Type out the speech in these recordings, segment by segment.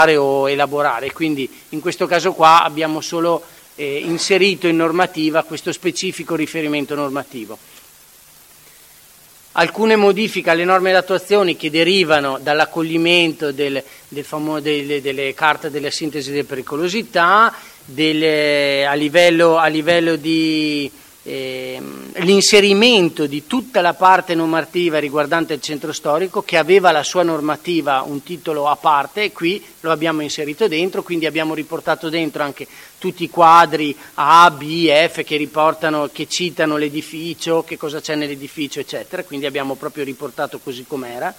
o elaborare, quindi in questo caso qua abbiamo solo inserito in normativa questo specifico riferimento normativo. Alcune modifiche alle norme d'attuazione che derivano dall'accoglimento delle carte della sintesi della pericolosità, a livello di l'inserimento di tutta la parte normativa riguardante il centro storico, che aveva la sua normativa un titolo a parte, e qui lo abbiamo inserito dentro, quindi abbiamo riportato dentro anche tutti i quadri A, B, F che citano l'edificio, che cosa c'è nell'edificio, eccetera, quindi abbiamo proprio riportato così com'era.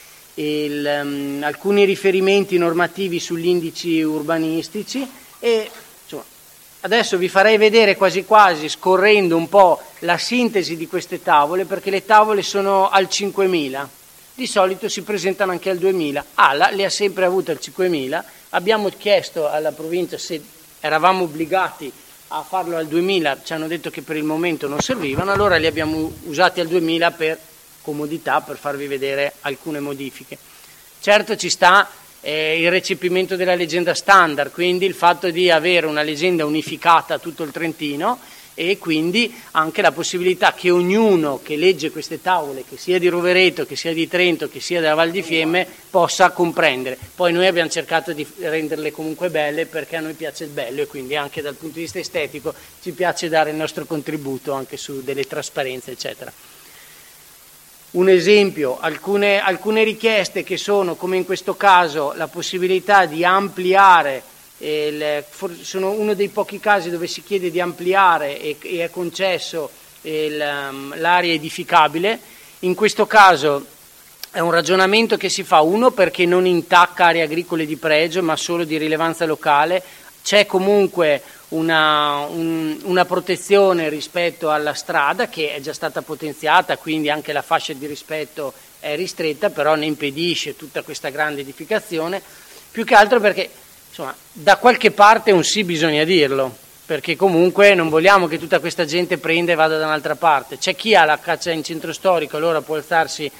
Alcuni riferimenti normativi sugli indici urbanistici e adesso vi farei vedere quasi quasi, scorrendo un po', la sintesi di queste tavole, perché le tavole sono al 5000, di solito si presentano anche al 2000, ALA le ha sempre avute al 5000, abbiamo chiesto alla provincia se eravamo obbligati a farlo al 2000, ci hanno detto che per il momento non servivano, allora li abbiamo usati al 2000 per comodità, per farvi vedere alcune modifiche. Certo ci sta il recepimento della leggenda standard, quindi il fatto di avere una leggenda unificata a tutto il Trentino e quindi anche la possibilità che ognuno che legge queste tavole, che sia di Rovereto, che sia di Trento, che sia della Val di Fiemme, possa comprendere. Poi noi abbiamo cercato di renderle comunque belle perché a noi piace il bello e quindi anche dal punto di vista estetico ci piace dare il nostro contributo anche su delle trasparenze, eccetera. Un esempio, alcune richieste che sono, come in questo caso, la possibilità di ampliare, sono uno dei pochi casi dove si chiede di ampliare e è concesso l'area edificabile. In questo caso è un ragionamento che si fa, uno, perché non intacca aree agricole di pregio ma solo di rilevanza locale, c'è comunque una protezione rispetto alla strada che è già stata potenziata, quindi anche la fascia di rispetto è ristretta, però ne impedisce tutta questa grande edificazione, più che altro perché insomma da qualche parte un sì bisogna dirlo, perché comunque non vogliamo che tutta questa gente prenda e vada da un'altra parte. C'è chi ha la caccia in centro storico, allora può alzarsi.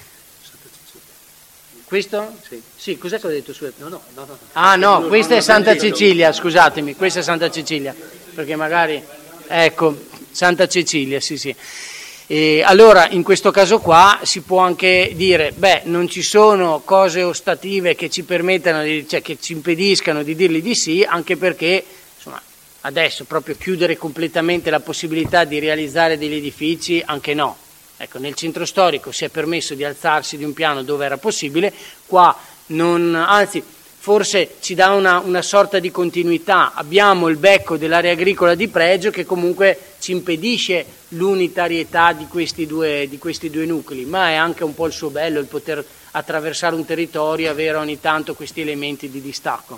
Questo? Sì. Sì, cos'è che ho detto? No. Ah no, questa è Santa Cecilia, scusatemi, questa è Santa Cecilia, perché magari, ecco, Santa Cecilia, sì. E allora in questo caso qua si può anche dire, non ci sono cose ostative che ci permettano, che ci impediscano di dirgli di sì, anche perché, insomma, adesso proprio chiudere completamente la possibilità di realizzare degli edifici, anche no. Ecco, nel centro storico si è permesso di alzarsi di un piano dove era possibile, qua non, anzi forse ci dà una sorta di continuità, abbiamo il becco dell'area agricola di pregio che comunque ci impedisce l'unitarietà di questi due nuclei, ma è anche un po' il suo bello il poter attraversare un territorio e avere ogni tanto questi elementi di distacco.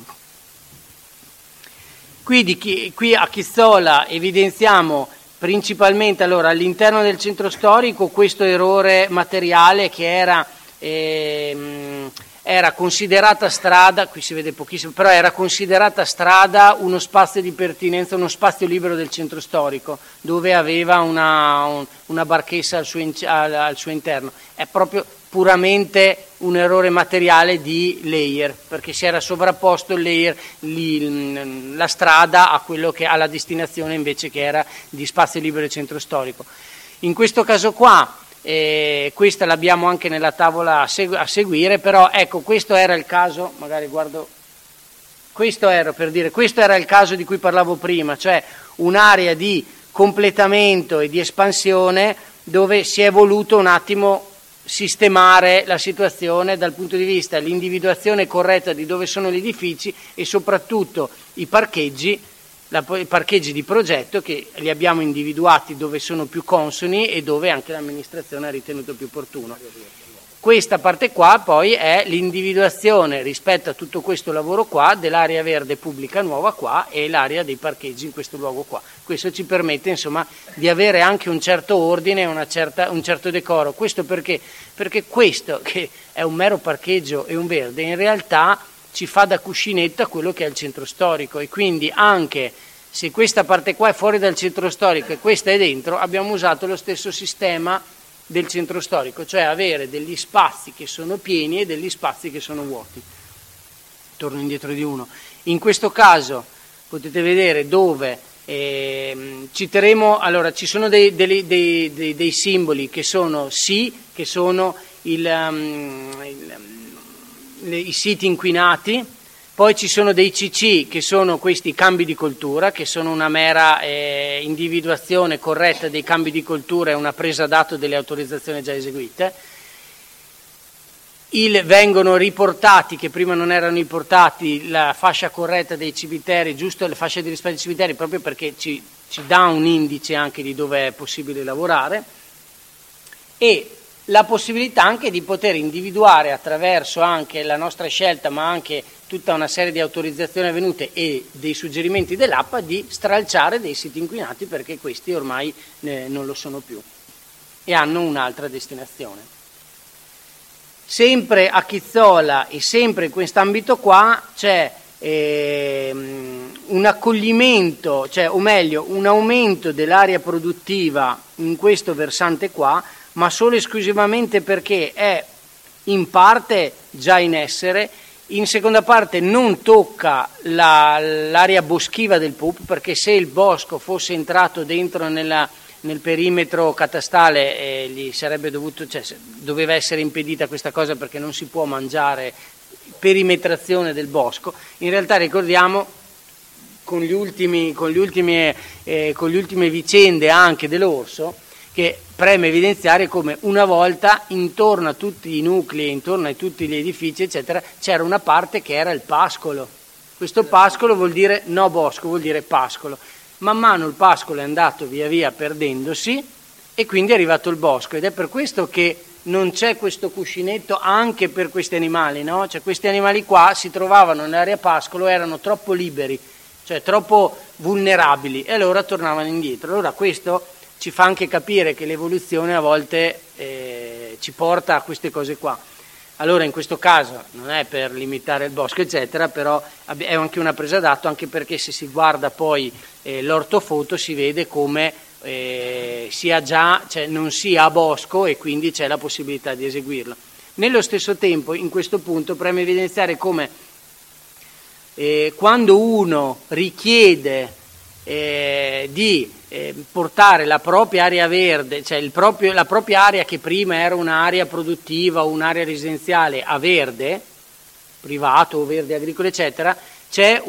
Qui a Chizzola evidenziamo principalmente allora all'interno del centro storico questo errore materiale che era considerata strada, qui si vede pochissimo, però era considerata strada uno spazio di pertinenza, uno spazio libero del centro storico dove aveva una barchessa al suo interno. È proprio puramente un errore materiale di layer, perché si era sovrapposto il layer, la strada a quello che alla destinazione invece che era di spazio libero del centro storico. In questo caso qua, questa l'abbiamo anche nella tavola a seguire, però ecco, questo era il caso, magari guardo, questo era il caso di cui parlavo prima, cioè un'area di completamento e di espansione dove si è voluto un attimo sistemare la situazione dal punto di vista dell'individuazione corretta di dove sono gli edifici e soprattutto i parcheggi di progetto che li abbiamo individuati dove sono più consoni e dove anche l'amministrazione ha ritenuto più opportuno. Questa parte qua poi è l'individuazione rispetto a tutto questo lavoro qua dell'area verde pubblica nuova qua e l'area dei parcheggi in questo luogo qua. Questo ci permette insomma di avere anche un certo ordine e un certo decoro. Questo perché questo che è un mero parcheggio e un verde in realtà ci fa da cuscinetto a quello che è il centro storico e quindi anche se questa parte qua è fuori dal centro storico e questa è dentro, abbiamo usato lo stesso sistema del centro storico, cioè avere degli spazi che sono pieni e degli spazi che sono vuoti. torno indietro di uno. In questo caso potete vedere dove citeremo, allora ci sono dei simboli che sono sì, che sono i siti inquinati, poi ci sono dei CC che sono questi cambi di coltura, che sono una mera individuazione corretta dei cambi di coltura e una presa dato delle autorizzazioni già eseguite. Vengono riportati, che prima non erano riportati, la fascia corretta dei cimiteri, giusto la fascia di rispetto dei cimiteri, proprio perché ci dà un indice anche di dove è possibile lavorare, e la possibilità anche di poter individuare attraverso anche la nostra scelta, ma anche tutta una serie di autorizzazioni avvenute e dei suggerimenti dell'APPA, di stralciare dei siti inquinati, perché questi ormai non lo sono più e hanno un'altra destinazione. Sempre a Chizzola e sempre in quest'ambito qua c'è un accoglimento, cioè, o meglio, un aumento dell'area produttiva in questo versante qua, ma solo e esclusivamente perché è in parte già in essere, in seconda parte non tocca l'area boschiva del PUP, perché se il bosco fosse entrato dentro nel perimetro catastale gli sarebbe dovuto, cioè doveva essere impedita questa cosa, perché non si può mangiare perimetrazione del bosco. In realtà ricordiamo con le ultime vicende anche dell'orso, che preme evidenziare come una volta intorno a tutti i nuclei, intorno a tutti gli edifici eccetera, c'era una parte che era il pascolo. Questo pascolo vuol dire no bosco, vuol dire pascolo. Man mano il pascolo è andato via via perdendosi e quindi è arrivato il bosco, ed è per questo che non c'è questo cuscinetto anche per questi animali, no? Cioè questi animali qua si trovavano nell'area pascolo, erano troppo liberi, cioè troppo vulnerabili, e allora tornavano indietro. Allora questo ci fa anche capire che l'evoluzione a volte ci porta a queste cose qua. Allora in questo caso non è per limitare il bosco eccetera, però è anche una presa d'atto, anche perché se si guarda poi l'ortofoto si vede come sia già, cioè non sia a bosco, e quindi c'è la possibilità di eseguirlo. Nello stesso tempo, in questo punto preme evidenziare come quando uno richiede di portare la propria area verde, cioè la propria area che prima era un'area produttiva o un'area residenziale, a verde privato o verde agricolo eccetera, c'è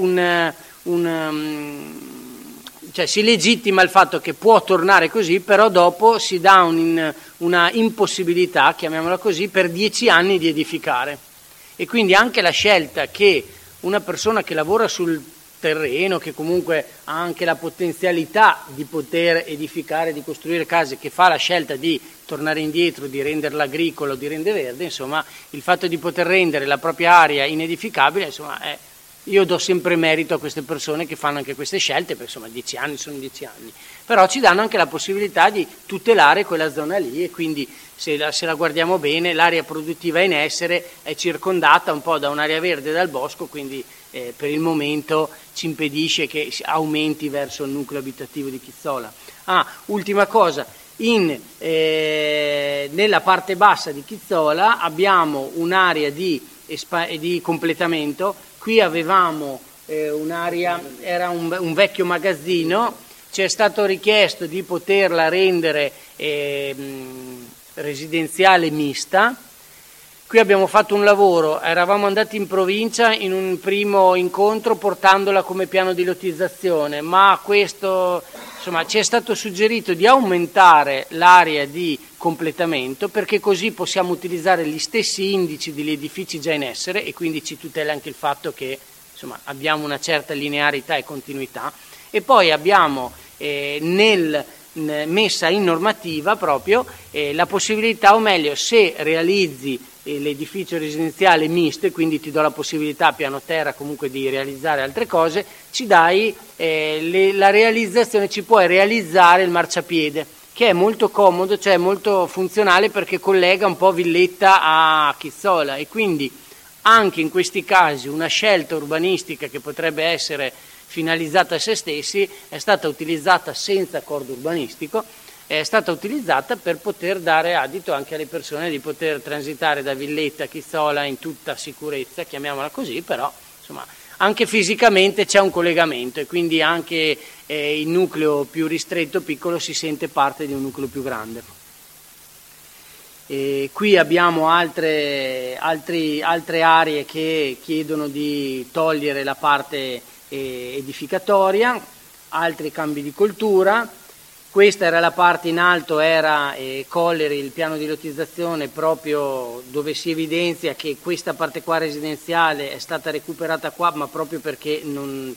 cioè si legittima il fatto che può tornare così, però dopo si dà una impossibilità, chiamiamola così, per 10 anni di edificare. E quindi anche la scelta che una persona che lavora sul terreno, che comunque ha anche la potenzialità di poter edificare, di costruire case, che fa la scelta di tornare indietro, di renderla agricola o di rendere verde, insomma il fatto di poter rendere la propria area inedificabile, insomma io do sempre merito a queste persone che fanno anche queste scelte, perché insomma 10 anni sono 10 anni, però ci danno anche la possibilità di tutelare quella zona lì, e quindi se la guardiamo bene l'area produttiva in essere è circondata un po' da un'area verde e dal bosco, quindi per il momento ci impedisce che si aumenti verso il nucleo abitativo di Chizzola. Ultima cosa, nella parte bassa di Chizzola abbiamo un'area di completamento. Qui avevamo un'area, era un vecchio magazzino, ci è stato richiesto di poterla rendere residenziale mista. Qui abbiamo fatto un lavoro, eravamo andati in provincia in un primo incontro portandola come piano di lottizzazione, ma questo, insomma, ci è stato suggerito di aumentare l'area di completamento, perché così possiamo utilizzare gli stessi indici degli edifici già in essere, e quindi ci tutela anche il fatto che insomma abbiamo una certa linearità e continuità. E poi abbiamo messa in normativa proprio la possibilità, o meglio, se realizzi l'edificio residenziale misto, e quindi ti do la possibilità piano terra comunque di realizzare altre cose, ci dai la realizzazione, ci puoi realizzare il marciapiede, che è molto comodo, cioè molto funzionale, perché collega un po' Villetta a Chizzola, e quindi anche in questi casi una scelta urbanistica che potrebbe essere finalizzata a se stessi è stata utilizzata senza accordo urbanistico, è stata utilizzata per poter dare adito anche alle persone di poter transitare da Villetta a Chizzola in tutta sicurezza, chiamiamola così, però insomma, anche fisicamente c'è un collegamento e quindi anche il nucleo più ristretto, piccolo, si sente parte di un nucleo più grande. E qui abbiamo altre aree che chiedono di togliere la parte edificatoria, altri cambi di coltura. Questa era la parte in alto, era Colleri, il piano di lottizzazione, proprio dove si evidenzia che questa parte qua residenziale è stata recuperata qua, ma proprio perché non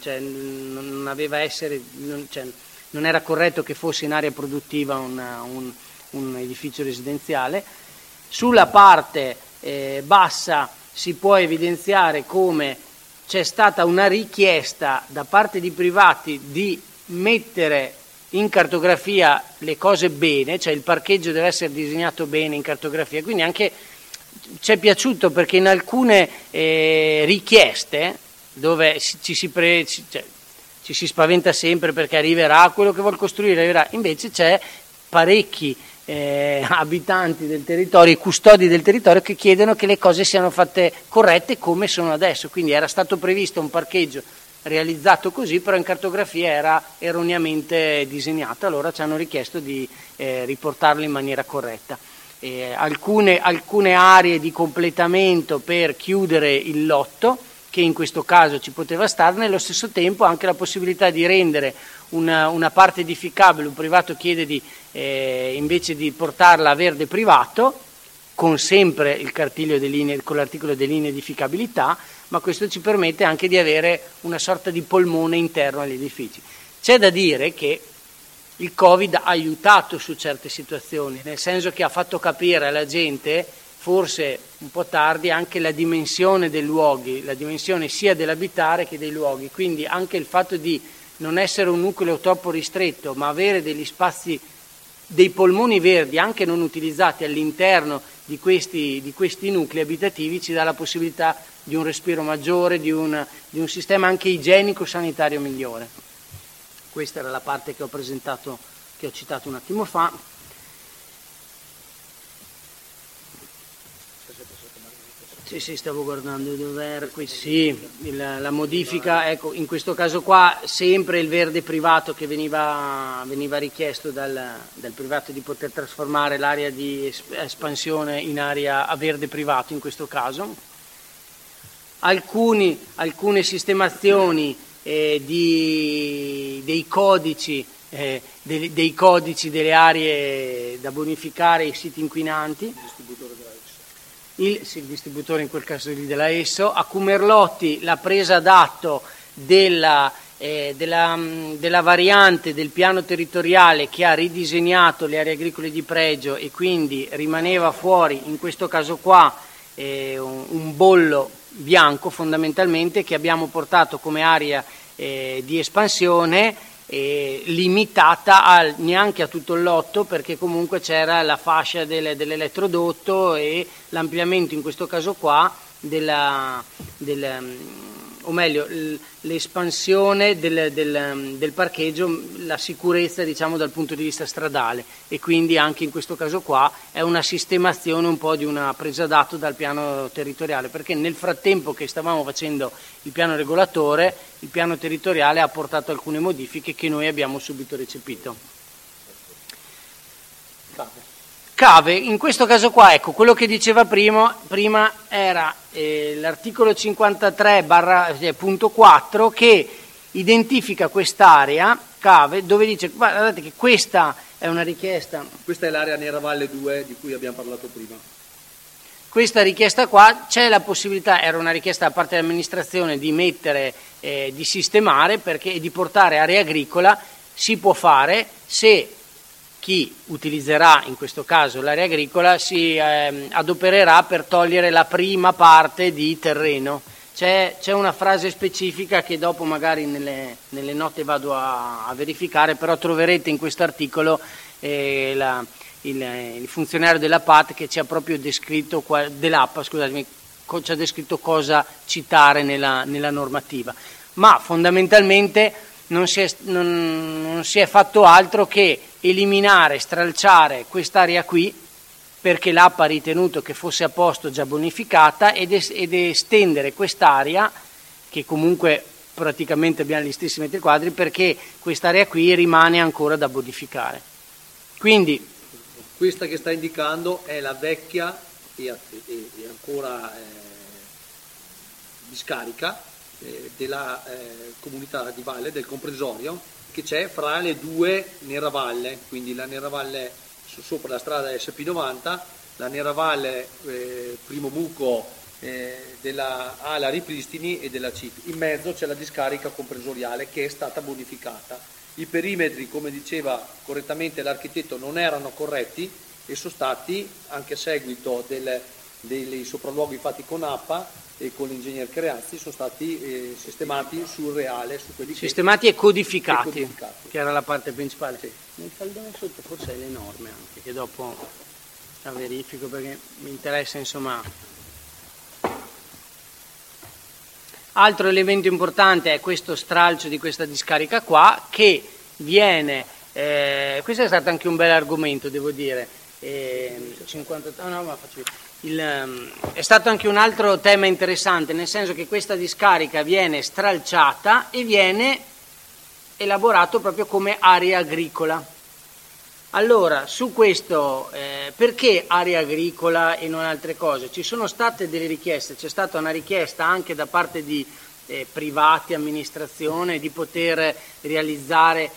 era corretto che fosse in area produttiva un edificio residenziale. Sulla parte bassa si può evidenziare come c'è stata una richiesta da parte di privati di mettere in cartografia le cose bene, cioè il parcheggio deve essere disegnato bene in cartografia, quindi anche ci è piaciuto perché in alcune richieste dove ci si spaventa sempre perché arriverà quello che vuol costruire, arriverà, invece c'è parecchi abitanti del territorio e custodi del territorio che chiedono che le cose siano fatte corrette come sono adesso, quindi era stato previsto un parcheggio realizzato così, però in cartografia era erroneamente disegnato, allora ci hanno richiesto di riportarlo in maniera corretta. Alcune aree di completamento per chiudere il lotto, che in questo caso ci poteva stare, nello stesso tempo anche la possibilità di rendere una parte edificabile, un privato chiede invece di portarla a verde privato, con sempre il cartiglio con l'articolo delle linee di edificabilità, ma questo ci permette anche di avere una sorta di polmone interno agli edifici. C'è da dire che il Covid ha aiutato su certe situazioni, nel senso che ha fatto capire alla gente, forse un po' tardi, anche la dimensione dei luoghi, la dimensione sia dell'abitare che dei luoghi, quindi anche il fatto di non essere un nucleo troppo ristretto, ma avere degli spazi, dei polmoni verdi anche non utilizzati all'interno di questi nuclei abitativi, ci dà la possibilità di un respiro maggiore, di un sistema anche igienico-sanitario migliore. Questa era la parte che ho presentato, che ho citato un attimo fa. Sì, stavo guardando dov'era qui. Sì, la modifica, ecco, in questo caso qua sempre il verde privato che veniva richiesto dal privato di poter trasformare l'area di espansione in area a verde privato in questo caso. Alcune sistemazioni dei codici delle aree da bonificare, i siti inquinanti. Il distributore in quel caso lì della ESSO, a Cumerlotti la presa d'atto della variante del piano territoriale che ha ridisegnato le aree agricole di pregio e quindi rimaneva fuori in questo caso qua un bollo bianco fondamentalmente che abbiamo portato come area di espansione limitata neanche a tutto il lotto, perché comunque c'era la fascia dell'elettrodotto e l'ampliamento in questo caso qua o meglio l'espansione del parcheggio, la sicurezza diciamo dal punto di vista stradale, e quindi anche in questo caso qua è una sistemazione un po' di una presa d'atto dal piano territoriale, perché nel frattempo che stavamo facendo il piano regolatore, il piano territoriale ha portato alcune modifiche che noi abbiamo subito recepito. Cave, in questo caso qua, ecco, quello che diceva prima era l'articolo 53/4 che identifica quest'area, cave, dove dice, guardate che questa è una richiesta. Questa è l'area Nera Valle 2 di cui abbiamo parlato prima. Questa richiesta qua, c'è la possibilità, era una richiesta da parte dell'amministrazione di mettere, di sistemare e di portare area agricola, si può fare se chi utilizzerà in questo caso l'area agricola si adopererà per togliere la prima parte di terreno. C'è una frase specifica che dopo magari nelle note vado a verificare, però troverete in questo articolo il funzionario della PAT che ci ha proprio descritto, dell'APA, scusatemi, ci ha descritto cosa citare nella normativa. Ma fondamentalmente non si è fatto altro che eliminare, stralciare quest'area qui, perché l'APA ha ritenuto che fosse a posto già bonificata, ed estendere quest'area che comunque praticamente abbiamo gli stessi metri quadri, perché quest'area qui rimane ancora da modificare. Quindi questa che sta indicando è la vecchia e ancora discarica della comunità di valle, del comprensorio, che c'è fra le due Neravalle, quindi la Neravalle sopra la strada SP90, la Neravalle primo buco della Ala Ripristini e della CIP. In mezzo c'è la discarica comprensoriale che è stata bonificata. I perimetri, come diceva correttamente l'architetto, non erano corretti e sono stati, anche a seguito dei sopralluoghi fatti con APA e con l'ingegner Creazzi, sono stati sistemati sul reale, su quelli sistemati e codificati, che era la parte principale. Sì. Nel faldone sotto forse è l'enorme anche, che dopo la verifico perché mi interessa, insomma. Altro elemento importante è questo stralcio di questa discarica qua, che viene, questo è stato anche un bel argomento, devo dire, 50, no, ma faccio è stato anche un altro tema interessante, nel senso che questa discarica viene stralciata e viene elaborato proprio come area agricola. Allora, su questo, perché area agricola e non altre cose? Ci sono state delle richieste, c'è stata una richiesta anche da parte di privati, amministrazione, di poter realizzare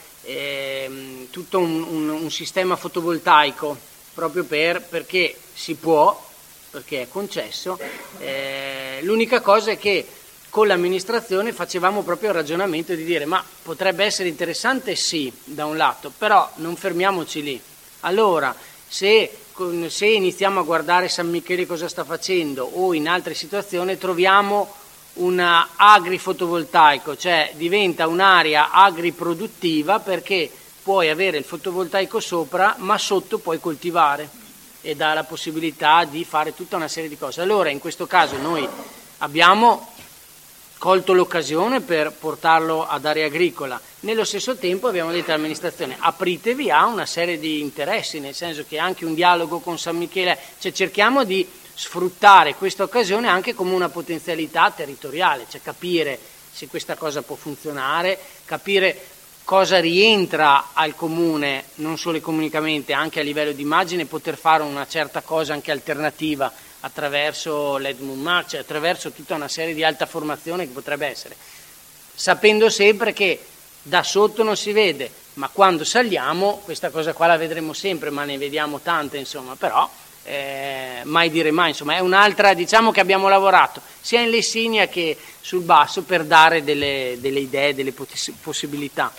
tutto un sistema fotovoltaico, proprio perché si può, perché è concesso. L'unica cosa è che con l'amministrazione facevamo proprio il ragionamento di dire ma potrebbe essere interessante, sì, da un lato, però non fermiamoci lì. Allora, se iniziamo a guardare San Michele cosa sta facendo o in altre situazioni, troviamo un agrifotovoltaico, cioè diventa un'area agriproduttiva perché puoi avere il fotovoltaico sopra ma sotto puoi coltivare e dà la possibilità di fare tutta una serie di cose. Allora in questo caso noi abbiamo colto l'occasione per portarlo ad area agricola, nello stesso tempo abbiamo detto all'amministrazione apritevi a una serie di interessi, nel senso che anche un dialogo con San Michele, cioè cerchiamo di sfruttare questa occasione anche come una potenzialità territoriale, cioè capire se questa cosa può funzionare, capire cosa rientra al comune, non solo economicamente, anche a livello di immagine, poter fare una certa cosa anche alternativa attraverso l'Edmund March, cioè attraverso tutta una serie di alta formazione che potrebbe essere, sapendo sempre che da sotto non si vede, ma quando saliamo questa cosa qua la vedremo sempre, ma ne vediamo tante, insomma, però mai dire mai, insomma, è un'altra, diciamo che abbiamo lavorato sia in Lessinia che sul basso per dare delle idee, delle possibilità.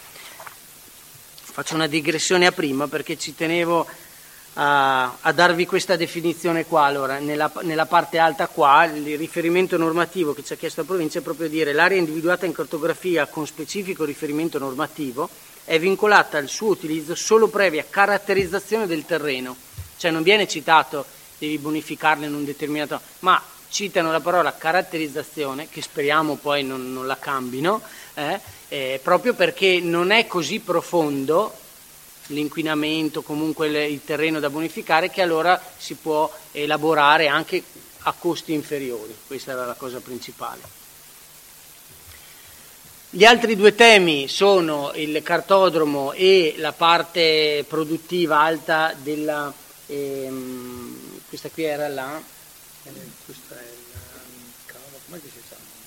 Faccio una digressione a prima perché ci tenevo a darvi questa definizione qua. Allora, nella parte alta qua, il riferimento normativo che ci ha chiesto la provincia è proprio dire l'area individuata in cartografia con specifico riferimento normativo è vincolata al suo utilizzo solo previa caratterizzazione del terreno, cioè non viene citato devi bonificarne in un determinato, ma citano la parola caratterizzazione, che speriamo poi non la cambino, proprio perché non è così profondo l'inquinamento, comunque il terreno da bonificare, che allora si può elaborare anche a costi inferiori. Questa era la cosa principale. Gli altri due temi sono il cartodromo e la parte produttiva alta della questa qui era la questa è la come si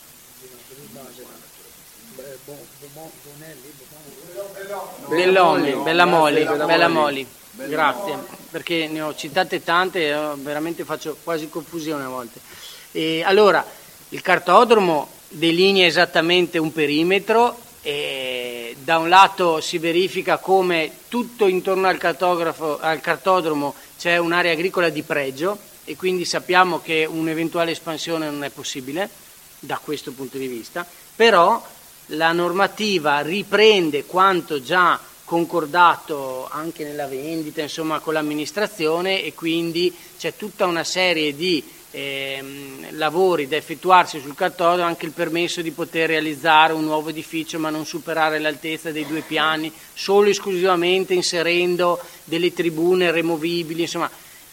chiama? Bellamoli, grazie, perché ne ho citate tante e veramente faccio quasi confusione a volte. Allora, il cartodromo delinea esattamente un perimetro e da un lato si verifica come tutto intorno al cartodromo c'è un'area agricola di pregio e quindi sappiamo che un'eventuale espansione non è possibile da questo punto di vista, però la normativa riprende quanto già concordato anche nella vendita, insomma, con l'amministrazione, e quindi c'è tutta una serie di lavori da effettuarsi sul cartodromo, anche il permesso di poter realizzare un nuovo edificio ma non superare l'altezza dei 2 piani, solo esclusivamente inserendo delle tribune removibili, insomma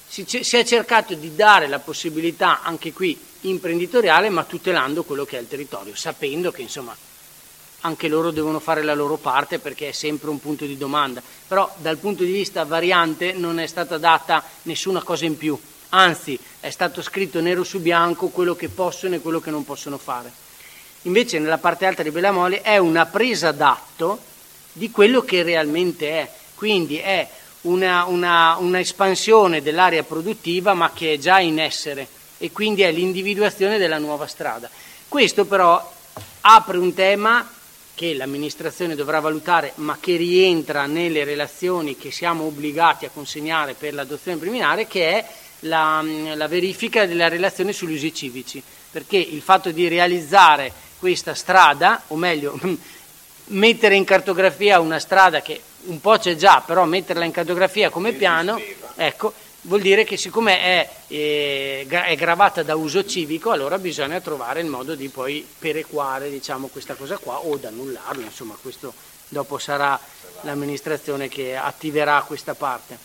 si è cercato di dare la possibilità anche qui imprenditoriale, ma tutelando quello che è il territorio, sapendo che insomma anche loro devono fare la loro parte, perché è sempre un punto di domanda. Però dal punto di vista variante non è stata data nessuna cosa in più, anzi è stato scritto nero su bianco quello che possono e quello che non possono fare. Invece nella parte alta di Bellamoli è una presa d'atto di quello che realmente è, quindi è una espansione dell'area produttiva ma che è già in essere, e quindi è l'individuazione della nuova strada. Questo però apre un tema che l'amministrazione dovrà valutare, ma che rientra nelle relazioni che siamo obbligati a consegnare per l'adozione preliminare, che è la verifica della relazione sugli usi civici, perché il fatto di realizzare questa strada, o meglio mettere in cartografia una strada che un po' c'è già, però metterla in cartografia come piano, ecco, vuol dire che siccome è gravata da uso civico, allora bisogna trovare il modo di poi perequare, diciamo, questa cosa qua, o da annullarla, insomma, questo dopo sarà l'amministrazione che attiverà questa parte.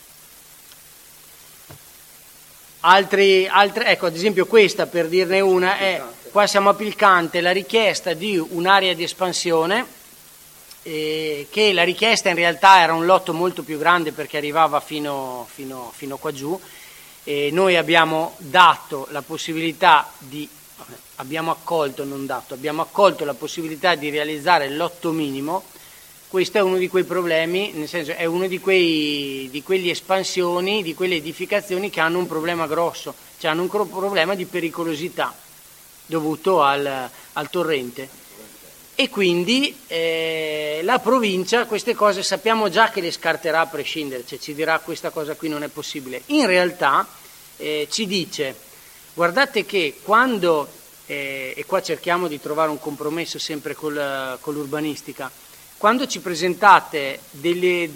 Ecco, ad esempio questa, per dirne una, qua siamo a Pilcante, la richiesta di un'area di espansione, che la richiesta in realtà era un lotto molto più grande perché arrivava fino qua giù, e noi abbiamo dato la possibilità abbiamo accolto la possibilità di realizzare il lotto minimo. Questo è uno di quei problemi, nel senso è uno di quegli espansioni, di quelle edificazioni che hanno un problema grosso, cioè hanno un problema di pericolosità dovuto al torrente. E quindi la provincia queste cose sappiamo già che le scarterà a prescindere, cioè ci dirà questa cosa qui non è possibile. In realtà ci dice, guardate che quando, e qua cerchiamo di trovare un compromesso sempre con l'urbanistica, quando ci presentate delle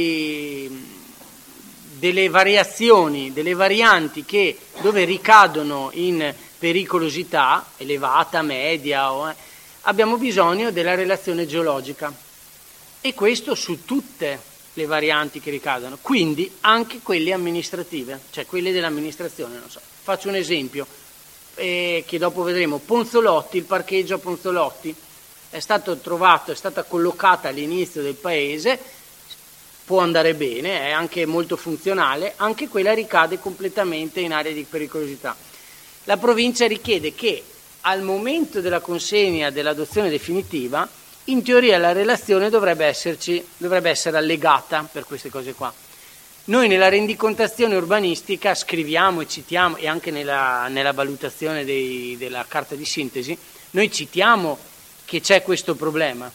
variazioni, delle varianti dove ricadono in pericolosità elevata, media, abbiamo bisogno della relazione geologica, e questo su tutte le varianti che ricadono, quindi anche quelle amministrative, cioè quelle dell'amministrazione. Non so, faccio un esempio che dopo vedremo. Ponzolotti, il parcheggio a Ponzolotti è stata collocata all'inizio del paese, può andare bene, è anche molto funzionale, anche quella ricade completamente in area di pericolosità. La provincia richiede che al momento della consegna dell'adozione definitiva, in teoria la relazione dovrebbe essere allegata per queste cose qua. Noi nella rendicontazione urbanistica scriviamo e citiamo, e anche nella valutazione della carta di sintesi, noi citiamo che c'è questo problema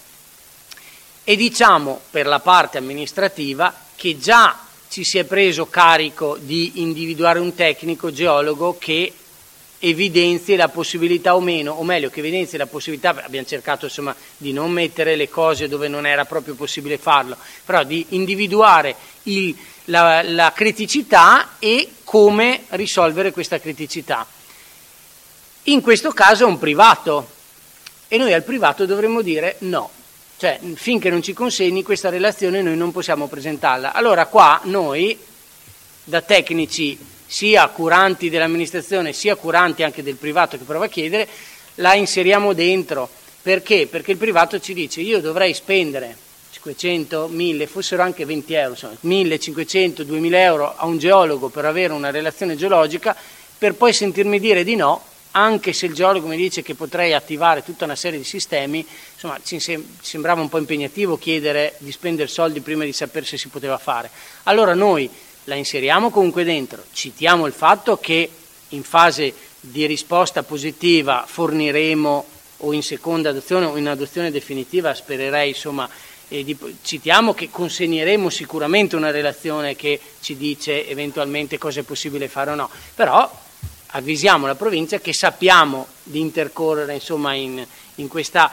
e diciamo per la parte amministrativa che già ci si è preso carico di individuare un tecnico geologo che evidenzi la possibilità o meno, o meglio che evidenzi la possibilità, abbiamo cercato insomma di non mettere le cose dove non era proprio possibile farlo, però di individuare la criticità e come risolvere questa criticità. In questo caso è un privato e noi al privato dovremmo dire no, cioè finché non ci consegni questa relazione noi non possiamo presentarla. Allora qua noi da tecnici sia curanti dell'amministrazione sia curanti anche del privato che prova a chiedere, la inseriamo dentro. Perché? Perché il privato ci dice io dovrei spendere 500, 1000, fossero anche 20 euro, insomma, 1000, 500, 2000 euro a un geologo per avere una relazione geologica, per poi sentirmi dire di no, anche se il geologo mi dice che potrei attivare tutta una serie di sistemi. Insomma ci sembrava un po' impegnativo chiedere di spendere soldi prima di sapere se si poteva fare. Allora noi la inseriamo comunque dentro, citiamo il fatto che in fase di risposta positiva forniremo, o in seconda adozione o in adozione definitiva spererei, insomma, citiamo che consegneremo sicuramente una relazione che ci dice eventualmente cosa è possibile fare o no, però avvisiamo la provincia che sappiamo di intercorrere insomma in questa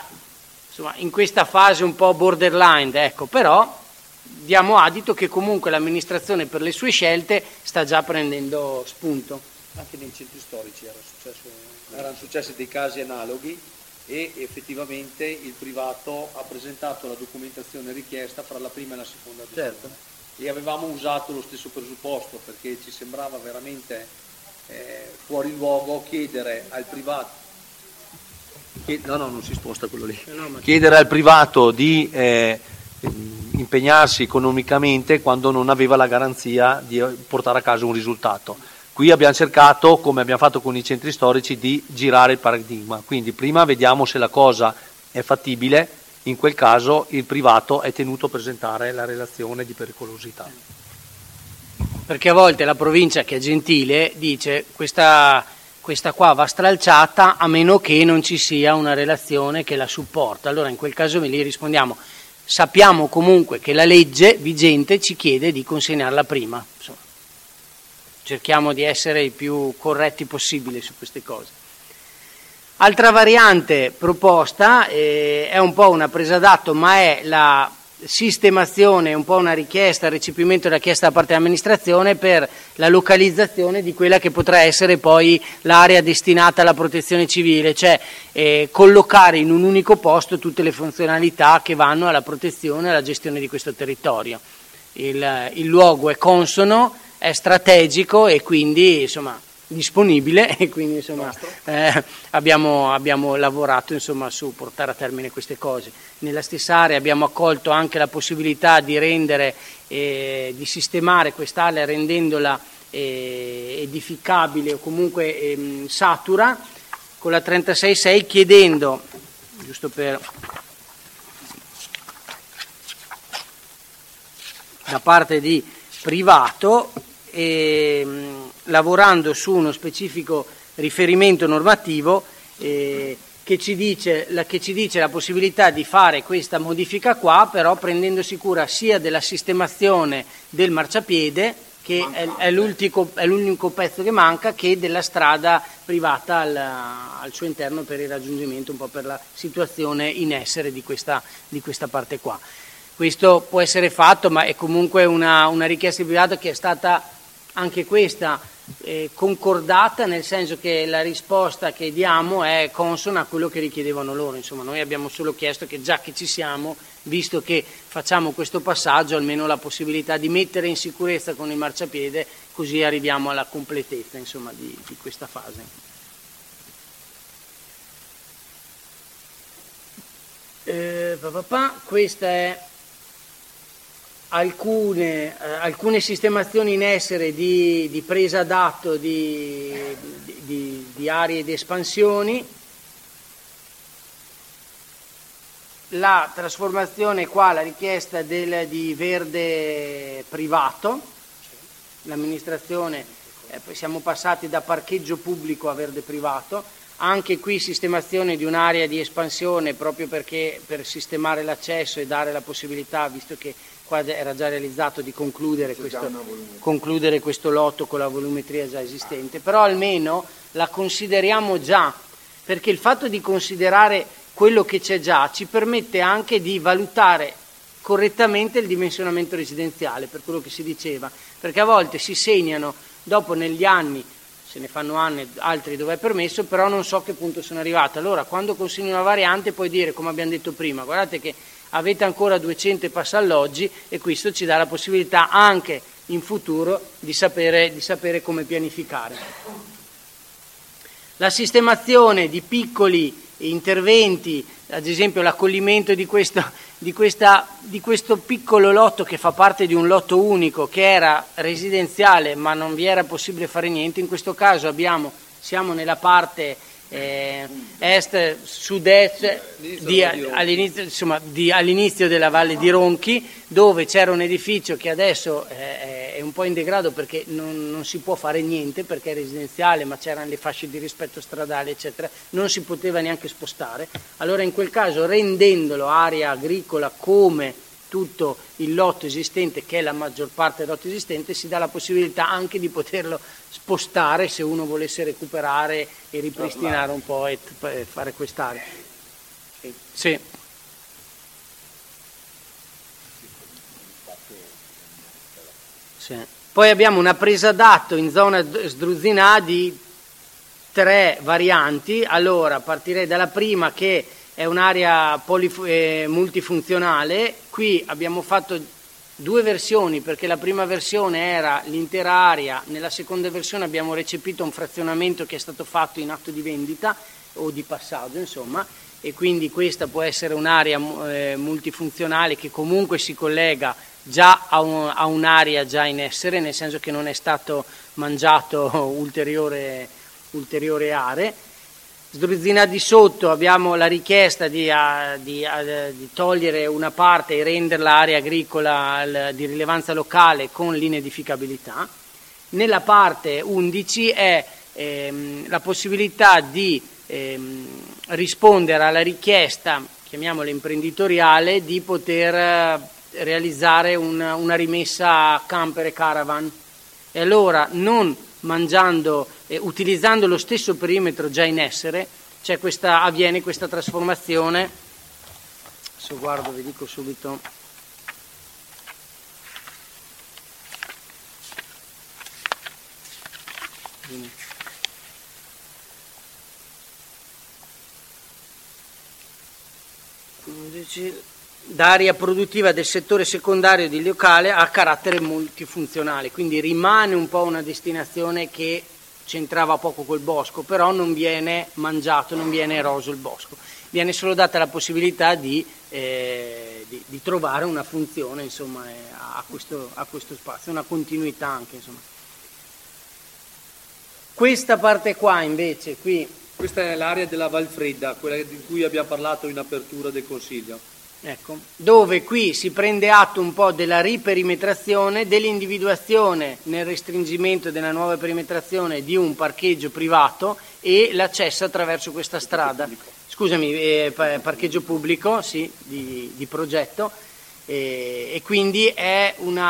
fase un po' borderline, ecco, però diamo adito che comunque l'amministrazione per le sue scelte sta già prendendo spunto. Anche nei centri storici erano successi dei casi analoghi e effettivamente il privato ha presentato la documentazione richiesta fra la prima e la seconda adozione. Certo. e avevamo usato lo stesso presupposto perché ci sembrava veramente fuori luogo chiedere al privato non si sposta quello lì. Chiedere al privato di impegnarsi economicamente quando non aveva la garanzia di portare a casa un risultato. Qui abbiamo cercato, come abbiamo fatto con i centri storici, di girare il paradigma. Quindi prima vediamo se la cosa è fattibile, in quel caso il privato è tenuto a presentare la relazione di pericolosità. Perché a volte la provincia, che è gentile, dice questa qua va stralciata a meno che non ci sia una relazione che la supporta. Allora in quel caso gli rispondiamo: sappiamo comunque che la legge vigente ci chiede di consegnarla prima. Insomma, cerchiamo di essere i più corretti possibili su queste cose. Altra variante proposta è un po' una presa d'atto, ma è la sistemazione, un po' una richiesta, il recepimento della richiesta da parte dell'amministrazione per la localizzazione di quella che potrà essere poi l'area destinata alla protezione civile, cioè collocare in un unico posto tutte le funzionalità che vanno alla protezione e alla gestione di questo territorio. Il luogo è consono, è strategico e quindi insomma disponibile, e quindi insomma abbiamo lavorato insomma su portare a termine queste cose. Nella stessa area abbiamo accolto anche la possibilità di rendere di sistemare quest'area rendendola edificabile o comunque satura con la 36.6, chiedendo, giusto per da parte di privato, lavorando su uno specifico riferimento normativo che ci dice la possibilità di fare questa modifica qua, però prendendosi cura sia della sistemazione del marciapiede, che è l'unico pezzo che manca, che della strada privata al suo interno per il raggiungimento, un po' per la situazione in essere di questa parte qua. Questo può essere fatto, ma è comunque una richiesta di privato che è stata anche questa concordata, nel senso che la risposta che diamo è consona a quello che richiedevano loro. Insomma, noi abbiamo solo chiesto che, già che ci siamo, visto che facciamo questo passaggio, almeno la possibilità di mettere in sicurezza con il marciapiede, così arriviamo alla completezza insomma di questa fase. Questa è alcune sistemazioni in essere di presa d'atto di aree di espansioni. La trasformazione qua, la richiesta di verde privato, l'amministrazione, siamo passati da parcheggio pubblico a verde privato. Anche qui sistemazione di un'area di espansione, proprio perché per sistemare l'accesso e dare la possibilità, visto che qua era già realizzato, di concludere questo lotto con la volumetria già esistente, però almeno la consideriamo già, perché il fatto di considerare quello che c'è già ci permette anche di valutare correttamente il dimensionamento residenziale, per quello che si diceva, perché a volte si segnano dopo negli anni, se ne fanno anni altri dove è permesso, però non so a che punto sono arrivato. Allora quando consegni una variante puoi dire, come abbiamo detto prima, guardate che avete ancora 200 passalloggi, e questo ci dà la possibilità anche in futuro di sapere come pianificare. La sistemazione di piccoli interventi, ad esempio l'accoglimento di questo piccolo lotto che fa parte di un lotto unico che era residenziale ma non vi era possibile fare niente. In questo caso siamo nella parte est, sud-est, all'inizio della Valle di Ronchi, dove c'era un edificio che adesso è un po' in degrado perché non si può fare niente perché è residenziale, ma c'erano le fasce di rispetto stradale eccetera, non si poteva neanche spostare. Allora in quel caso, rendendolo area agricola come tutto il lotto esistente, che è la maggior parte del lotto esistente, si dà la possibilità anche di poterlo spostare se uno volesse recuperare e ripristinare un po' e fare quest'area. Sì. Sì. Poi abbiamo una presa d'atto in zona Sdruzzinà di 3 varianti. Allora partirei dalla prima, che è un'area multifunzionale. Qui abbiamo fatto due versioni, perché la prima versione era l'intera area, nella seconda versione abbiamo recepito un frazionamento che è stato fatto in atto di vendita o di passaggio, insomma, e quindi questa può essere un'area multifunzionale che comunque si collega già a un'area già in essere, nel senso che non è stato mangiato ulteriore aree. Sdruzzina di sotto abbiamo la richiesta di togliere una parte e renderla area agricola di rilevanza locale con l'inedificabilità. Nella parte 11 è la possibilità di rispondere alla richiesta, chiamiamola imprenditoriale, di poter realizzare una rimessa camper e caravan. E allora non utilizzando lo stesso perimetro già in essere, avviene questa trasformazione. Adesso guardo, vi dico subito. D'area produttiva del settore secondario di locale a carattere multifunzionale, quindi rimane un po' una destinazione che c'entrava poco col bosco, però non viene mangiato, non viene eroso il bosco, viene solo data la possibilità di trovare una funzione, insomma, a questo spazio, una continuità anche, insomma. Questa parte qua invece, questa è l'area della Valfredda, quella di cui abbiamo parlato in apertura del Consiglio. Ecco, dove qui si prende atto un po' della riperimetrazione, dell'individuazione nel restringimento della nuova perimetrazione di un parcheggio privato e l'accesso attraverso questa strada. Scusami, parcheggio pubblico, sì, di progetto, e quindi è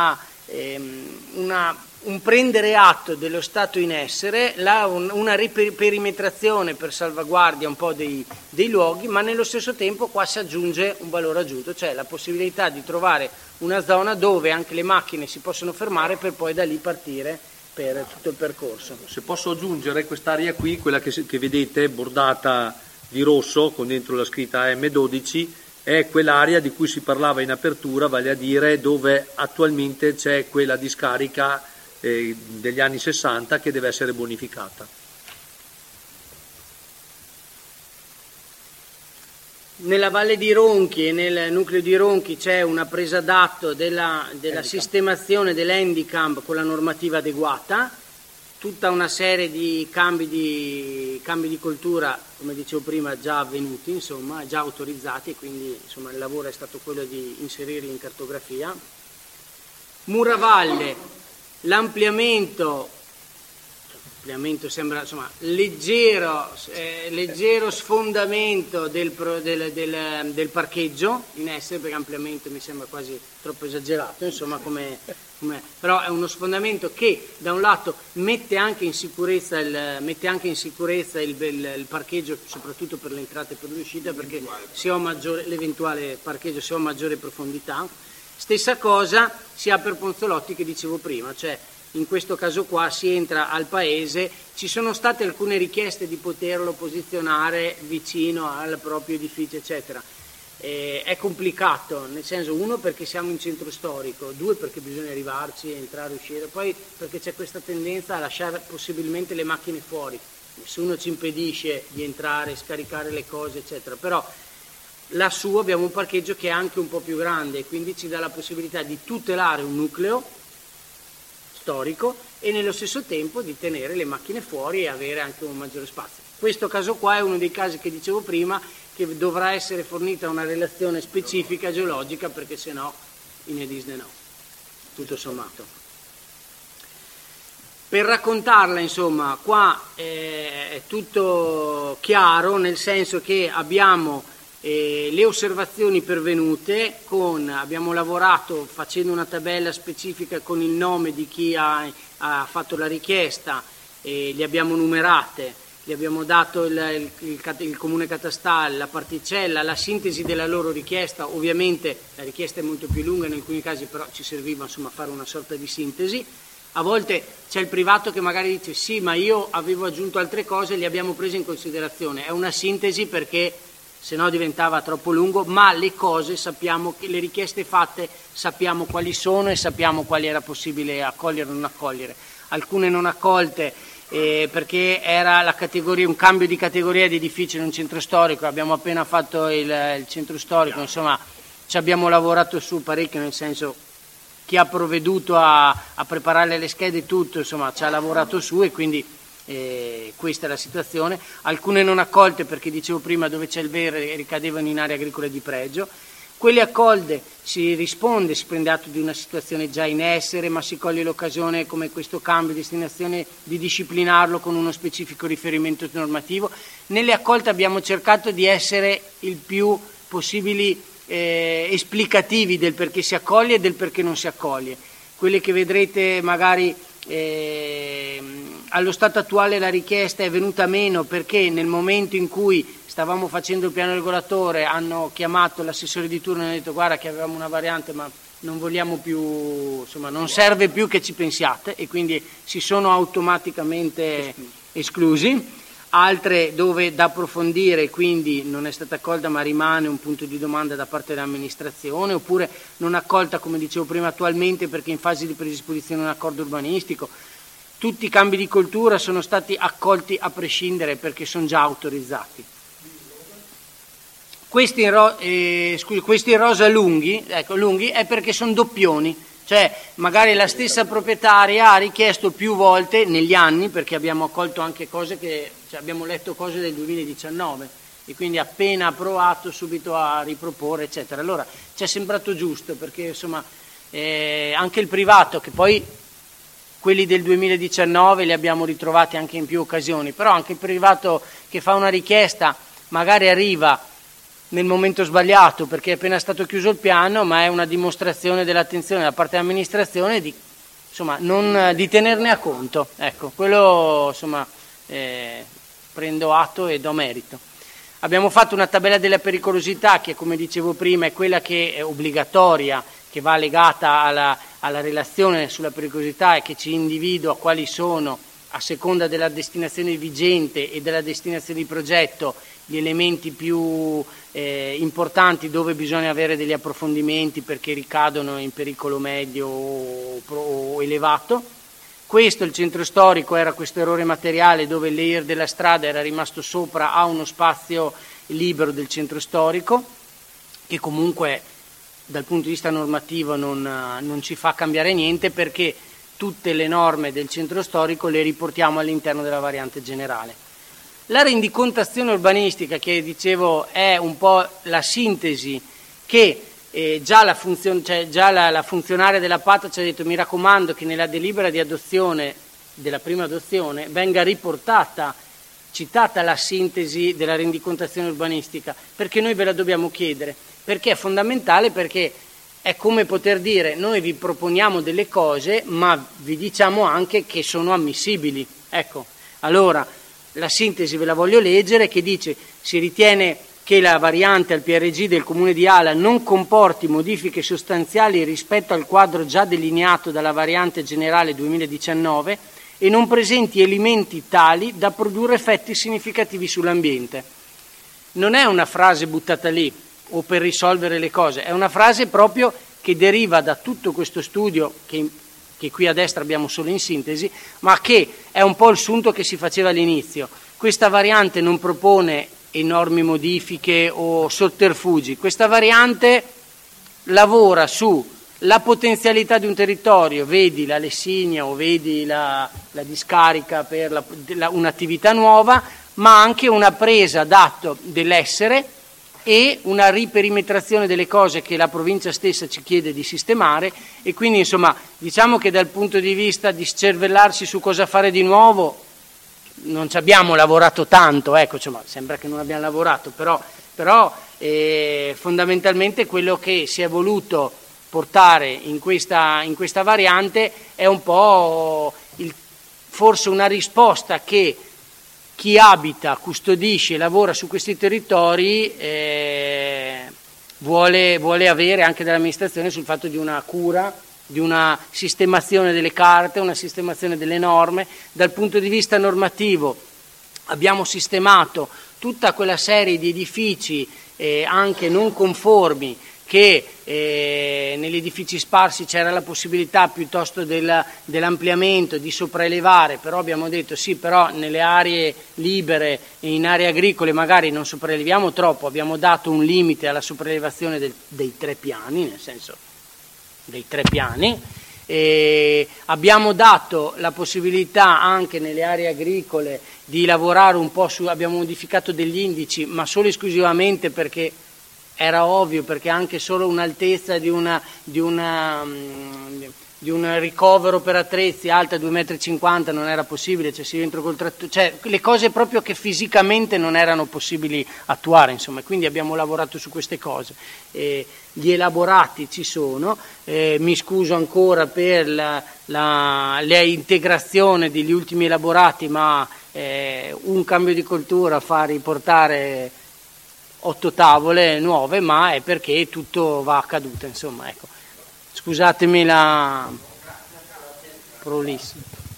un prendere atto dello stato in essere, una riperimetrazione per salvaguardia un po' dei luoghi, ma nello stesso tempo qua si aggiunge un valore aggiunto, cioè la possibilità di trovare una zona dove anche le macchine si possono fermare per poi da lì partire per tutto il percorso. Se posso aggiungere, quest'area qui, quella che vedete bordata di rosso con dentro la scritta M12, è quell'area di cui si parlava in apertura, vale a dire dove attualmente c'è quella discarica degli anni 60 che deve essere bonificata. Nella Valle di Ronchi e nel nucleo di Ronchi c'è una presa d'atto della sistemazione dell'handicap con la normativa adeguata, tutta una serie di cambi di coltura, come dicevo prima, già avvenuti, insomma, già autorizzati, e quindi insomma, il lavoro è stato quello di inserirli in cartografia. Muravalle, l'ampliamento sembra, insomma, leggero sfondamento del parcheggio in essere, perché ampliamento mi sembra quasi troppo esagerato, insomma, però è uno sfondamento che da un lato mette anche in sicurezza il parcheggio, soprattutto per le entrate e per le uscite, perché l'eventuale parcheggio si ha maggiore profondità. Stessa cosa si ha per Ponzolotti, che dicevo prima, cioè in questo caso qua si entra al paese, ci sono state alcune richieste di poterlo posizionare vicino al proprio edificio, eccetera. È complicato, nel senso, uno perché siamo in centro storico, due perché bisogna arrivarci, entrare, uscire, poi perché c'è questa tendenza a lasciare possibilmente le macchine fuori, nessuno ci impedisce di entrare, scaricare le cose, eccetera, però lassù abbiamo un parcheggio che è anche un po' più grande, quindi ci dà la possibilità di tutelare un nucleo storico e nello stesso tempo di tenere le macchine fuori e avere anche un maggiore spazio. Questo caso qua è uno dei casi che dicevo prima, che dovrà essere fornita una relazione specifica geologica, perché se no in Edisne no, tutto sommato. Per raccontarla, insomma, qua è tutto chiaro, nel senso che abbiamo le osservazioni pervenute, abbiamo lavorato facendo una tabella specifica con il nome di chi ha fatto la richiesta, li abbiamo numerate, gli abbiamo dato il comune catastale, la particella, la sintesi della loro richiesta. Ovviamente la richiesta è molto più lunga in alcuni casi, però ci serviva, insomma, fare una sorta di sintesi. A volte c'è il privato che magari dice sì, ma io avevo aggiunto altre cose, le abbiamo prese in considerazione. È una sintesi perché se no diventava troppo lungo, ma le cose sappiamo, che le richieste fatte sappiamo quali sono e sappiamo quali era possibile accogliere o non accogliere. Alcune non accolte perché era un cambio di categoria di edifici in un centro storico, abbiamo appena fatto il centro storico, insomma ci abbiamo lavorato su parecchio, nel senso chi ha provveduto a preparare le schede e tutto, insomma ci ha lavorato su, e quindi questa è la situazione. Alcune non accolte perché dicevo prima dove c'è il verde ricadevano in aree agricole di pregio. Quelle accolte si prende atto di una situazione già in essere, ma si coglie l'occasione, come questo cambio di destinazione, di disciplinarlo con uno specifico riferimento normativo. Nelle accolte abbiamo cercato di essere il più possibili esplicativi del perché si accoglie e del perché non si accoglie. Quelle che vedrete magari allo stato attuale la richiesta è venuta meno perché nel momento in cui stavamo facendo il piano regolatore hanno chiamato l'assessore di turno e hanno detto guarda che avevamo una variante ma non vogliamo più, insomma non serve più che ci pensiate, e quindi si sono automaticamente esclusi. Altre dove da approfondire, quindi non è stata accolta ma rimane un punto di domanda da parte dell'amministrazione, oppure non accolta, come dicevo prima, attualmente perché in fase di predisposizione di un accordo urbanistico. Tutti i cambi di coltura sono stati accolti a prescindere perché sono già autorizzati. Questi in rosa lunghi è perché sono doppioni. Cioè magari la stessa proprietaria ha richiesto più volte negli anni, perché abbiamo accolto anche cose abbiamo letto cose del 2019 e quindi appena approvato subito a riproporre eccetera. Allora ci è sembrato giusto perché insomma anche il privato, che poi quelli del 2019 li abbiamo ritrovati anche in più occasioni, però anche il privato che fa una richiesta magari arriva nel momento sbagliato perché è appena stato chiuso il piano, ma è una dimostrazione dell'attenzione da parte dell'amministrazione di tenerne a conto. Ecco, quello insomma prendo atto e do merito. Abbiamo fatto una tabella della pericolosità che, come dicevo prima, è quella che è obbligatoria, che va legata alla relazione sulla pericolosità e che ci individua quali sono, a seconda della destinazione vigente e della destinazione di progetto, gli elementi più importanti dove bisogna avere degli approfondimenti perché ricadono in pericolo medio o elevato. Questo, il centro storico, era questo errore materiale dove il layer della strada era rimasto sopra a uno spazio libero del centro storico, che comunque dal punto di vista normativo non ci fa cambiare niente perché tutte le norme del centro storico le riportiamo all'interno della variante generale. La rendicontazione urbanistica, che dicevo è un po' la sintesi che già la funzionaria della PAT ci ha detto: mi raccomando che nella delibera di adozione, della prima adozione, venga citata la sintesi della rendicontazione urbanistica, perché noi ve la dobbiamo chiedere, perché è fondamentale, perché è come poter dire noi vi proponiamo delle cose ma vi diciamo anche che sono ammissibili. Ecco, allora la sintesi ve la voglio leggere, che dice: si ritiene che la variante al PRG del Comune di Ala non comporti modifiche sostanziali rispetto al quadro già delineato dalla variante generale 2019 e non presenti elementi tali da produrre effetti significativi sull'ambiente. Non è una frase buttata lì o per risolvere le cose, è una frase proprio che deriva da tutto questo studio che qui a destra abbiamo solo in sintesi, ma che è un po' il sunto che si faceva all'inizio. Questa variante non propone enormi modifiche o sotterfugi, questa variante lavora sulla potenzialità di un territorio, vedi la Lessinia o vedi la discarica per un'attività nuova, ma anche una presa d'atto dell'essere e una riperimetrazione delle cose che la provincia stessa ci chiede di sistemare. E quindi insomma diciamo che dal punto di vista di scervellarsi su cosa fare di nuovo non ci abbiamo lavorato tanto, ecco, insomma, sembra che non abbiamo lavorato, però fondamentalmente quello che si è voluto portare in questa variante è un po' forse una risposta che chi abita, custodisce e lavora su questi territori vuole avere anche dall'amministrazione sul fatto di una cura, di una sistemazione delle carte, una sistemazione delle norme. Dal punto di vista normativo abbiamo sistemato tutta quella serie di edifici anche non conformi che negli edifici sparsi c'era la possibilità piuttosto dell'ampliamento, di sopraelevare, però abbiamo detto sì, però nelle aree libere, in aree agricole magari non sopraeleviamo troppo, abbiamo dato un limite alla sopraelevazione dei 3 piani, nel senso dei 3 piani, abbiamo dato la possibilità anche nelle aree agricole di lavorare un po' abbiamo modificato degli indici, ma solo esclusivamente perché era ovvio, perché anche solo un'altezza di un ricovero per attrezzi alta 2,50 m non era possibile, cioè si rientro col trattore, cioè le cose proprio che fisicamente non erano possibili attuare, insomma, quindi abbiamo lavorato su queste cose. Gli elaborati ci sono, mi scuso ancora per la integrazione degli ultimi elaborati, ma un cambio di coltura fa riportare 8 tavole nuove, ma è perché tutto va a caduta, insomma, ecco. Scusatemi la prolissa.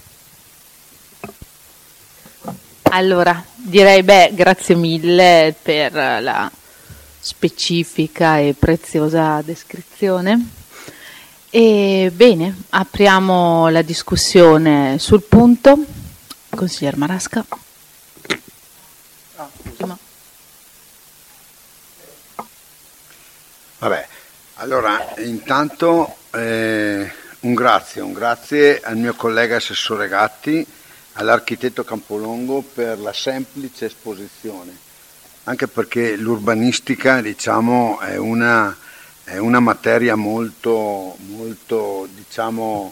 Allora, direi grazie mille per la specifica e preziosa descrizione. E bene, apriamo la discussione sul punto. Consigliere Marasca. Vabbè, allora intanto un grazie al mio collega assessore Gatti, all'architetto Campolongo per la semplice esposizione, anche perché l'urbanistica, diciamo, è una materia molto diciamo,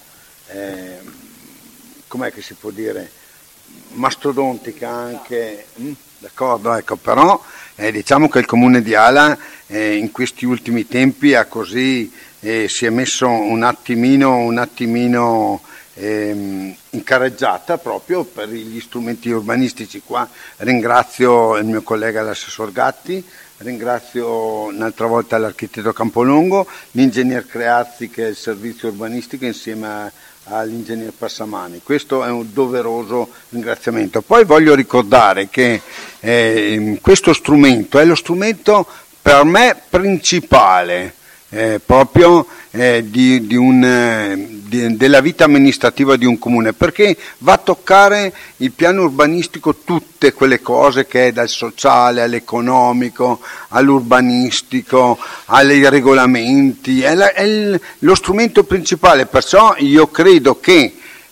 com'è che si può dire, mastodontica anche, d'accordo, ecco, però diciamo che il Comune di Ala in questi ultimi tempi si è messo un attimino in carreggiata proprio per gli strumenti urbanistici. Qua ringrazio il mio collega l'assessor Gatti, ringrazio un'altra volta l'architetto Campolongo, l'ingegner Creazzi che è il servizio urbanistico insieme all'ingegner Passamani. Questo è un doveroso ringraziamento. Poi voglio ricordare che questo strumento è lo strumento per me principale proprio della vita amministrativa di un comune, perché va a toccare il piano urbanistico tutte quelle cose che è dal sociale all'economico, all'urbanistico, ai regolamenti, è lo strumento principale, perciò io credo che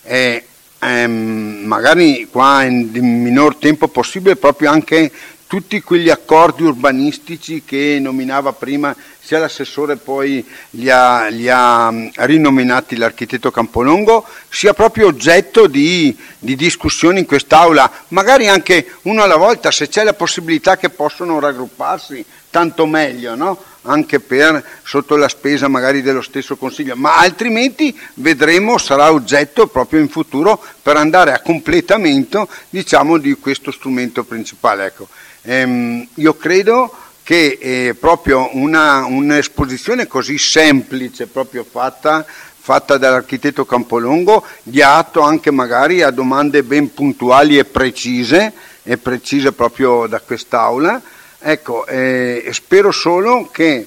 magari qua in minor tempo possibile proprio anche tutti quegli accordi urbanistici che nominava prima sia l'assessore, poi li ha rinominati l'architetto Campolongo, sia proprio oggetto di discussioni in quest'Aula, magari anche uno alla volta, se c'è la possibilità che possono raggrupparsi, tanto meglio, no? Anche sotto la spesa magari dello stesso Consiglio, ma altrimenti vedremo, sarà oggetto proprio in futuro per andare a completamento, diciamo, di questo strumento principale. Ecco. Io credo che proprio un'esposizione così semplice, proprio fatta dall'architetto Campolongo, dia atto anche magari a domande ben puntuali e precise proprio da quest'Aula. Ecco, spero solo che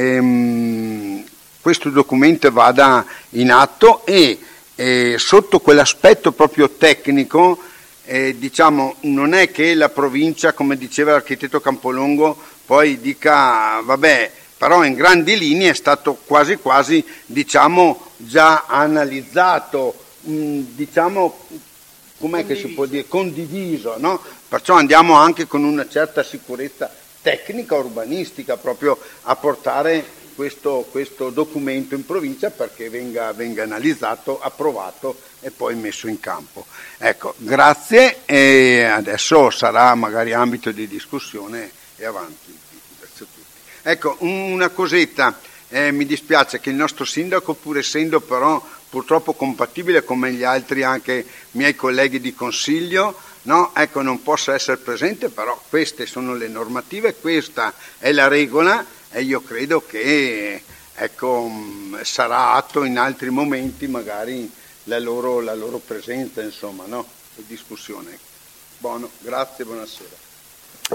questo documento vada in atto e sotto quell'aspetto proprio tecnico, diciamo, non è che la provincia, come diceva l'architetto Campolongo, poi dica vabbè, però in grandi linee è stato quasi diciamo già analizzato, diciamo, com'è che si può dire, condiviso, no? Perciò andiamo anche con una certa sicurezza tecnica urbanistica proprio a portare questo documento in provincia perché venga analizzato, approvato e poi messo in campo. Ecco, grazie, e adesso sarà magari ambito di discussione e avanti. Grazie a tutti. Ecco, una cosetta, mi dispiace che il nostro sindaco, pur essendo però purtroppo compatibile come gli altri anche miei colleghi di consiglio, no? Ecco, non possa essere presente, però queste sono le normative, questa è la regola e io credo che sarà atto in altri momenti magari la loro presenza, insomma, no? E discussione. Buono, grazie, buonasera.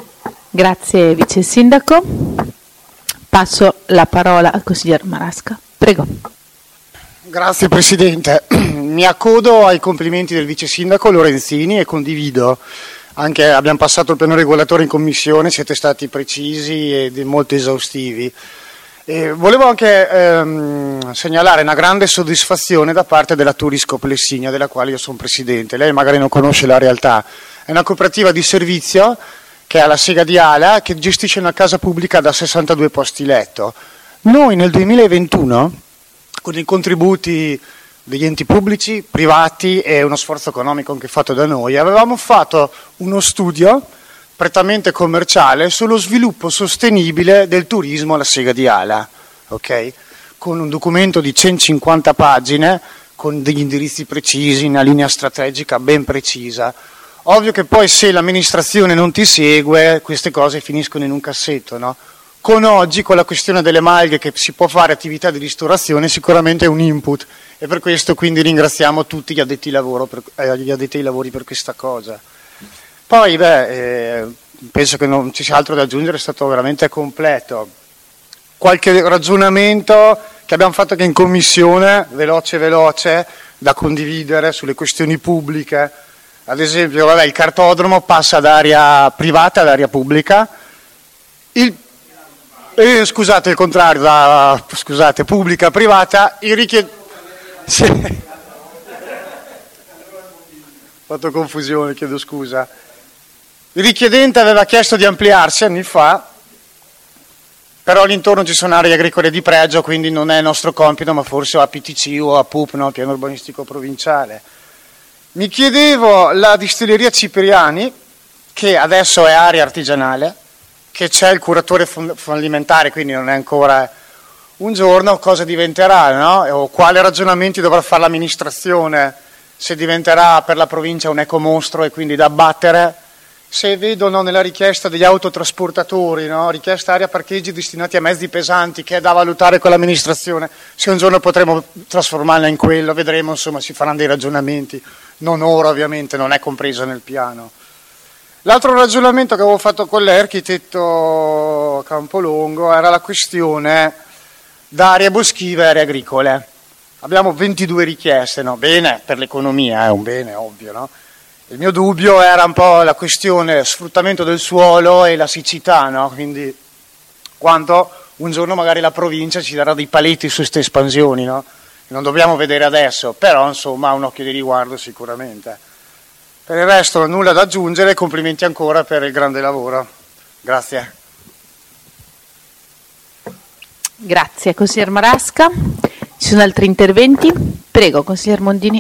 Grazie Vice Sindaco. Passo la parola al consigliere Marasca. Prego. Grazie Presidente. Mi accodo ai complimenti del Vice Sindaco Lorenzini e condivido. Anche abbiamo passato il piano regolatore in commissione, siete stati precisi e molto esaustivi. Volevo anche segnalare una grande soddisfazione da parte della Turisco Plessigna, della quale io sono presidente. Lei magari non conosce la realtà. È una cooperativa di servizio che è alla Sega di Ala, che gestisce una casa pubblica da 62 posti letto. Noi nel 2021, con i contributi degli enti pubblici, privati e uno sforzo economico anche fatto da noi, avevamo fatto uno studio prettamente commerciale sullo sviluppo sostenibile del turismo alla Sega di Ala, okay? Con un documento di 150 pagine, con degli indirizzi precisi, una linea strategica ben precisa. Ovvio che poi se l'amministrazione non ti segue, queste cose finiscono in un cassetto, no? Con oggi, con la questione delle malghe, che si può fare attività di ristorazione, sicuramente è un input, e per questo quindi ringraziamo tutti gli addetti ai lavori per questa cosa. Poi penso che non ci sia altro da aggiungere, è stato veramente completo. Qualche ragionamento che abbiamo fatto anche in commissione, veloce, da condividere sulle questioni pubbliche. Ad esempio, il cartodromo passa da area privata ad area pubblica. Scusate, il contrario, pubblica a privata. Sì. Ho fatto confusione, chiedo scusa. Il richiedente aveva chiesto di ampliarsi anni fa, però all'intorno ci sono aree agricole di pregio, quindi non è nostro compito, ma forse a PTC o a PUP, no? Piano urbanistico provinciale. Mi chiedevo la distilleria Cipriani, che adesso è area artigianale, che c'è il curatore fallimentare, quindi non è ancora un giorno, cosa diventerà, no? O quali ragionamenti dovrà fare l'amministrazione, se diventerà per la provincia un ecomostro e quindi da abbattere. Se vedono nella richiesta degli autotrasportatori, no? Richiesta area parcheggi destinati a mezzi pesanti, che è da valutare con l'amministrazione, se un giorno potremo trasformarla in quello, vedremo, insomma, si faranno dei ragionamenti, non ora ovviamente, non è compreso nel piano. L'altro ragionamento che avevo fatto con lei, architetto Campolongo, era la questione da aree boschive e aree agricole. Abbiamo 22 richieste, no? Bene, per l'economia è un bene, ovvio, no? Il mio dubbio era un po' la questione sfruttamento del suolo e la siccità, no? Quindi quando un giorno magari la provincia ci darà dei paletti su queste espansioni, no? Non dobbiamo vedere adesso, però insomma un occhio di riguardo sicuramente. Per il resto nulla da aggiungere, complimenti ancora per il grande lavoro. Grazie. Grazie, consiglier Marasca. Ci sono altri interventi? Prego, consiglier Mondini.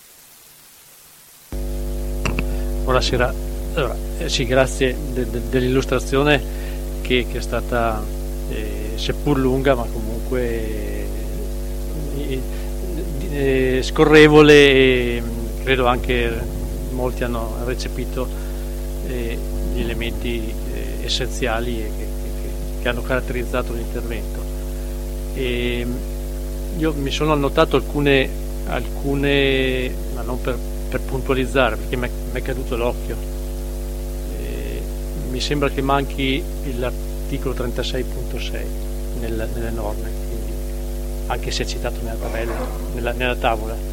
Buonasera. Allora, sì, grazie dell'illustrazione che è stata seppur lunga, ma comunque scorrevole, e credo anche molti hanno recepito gli elementi essenziali che hanno caratterizzato l'intervento. Io mi sono annotato alcune, ma non per puntualizzare, perché mi è caduto l'occhio. Mi sembra che manchi l'articolo 36.6 nelle norme, quindi, anche se è citato nella tabella, nella tavola.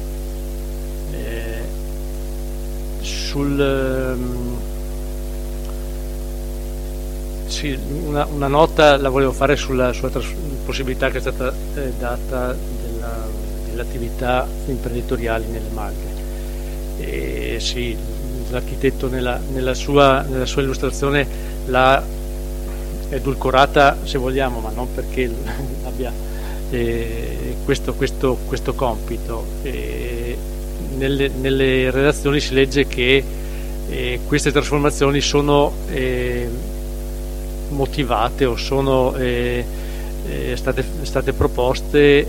Sì, una nota la volevo fare sulla possibilità che è stata data delle attività imprenditoriali nelle Marche. Sì, l'architetto nella sua illustrazione l'ha edulcorata, se vogliamo, ma non perché abbia questo compito. Nelle relazioni si legge che queste trasformazioni sono motivate o sono state proposte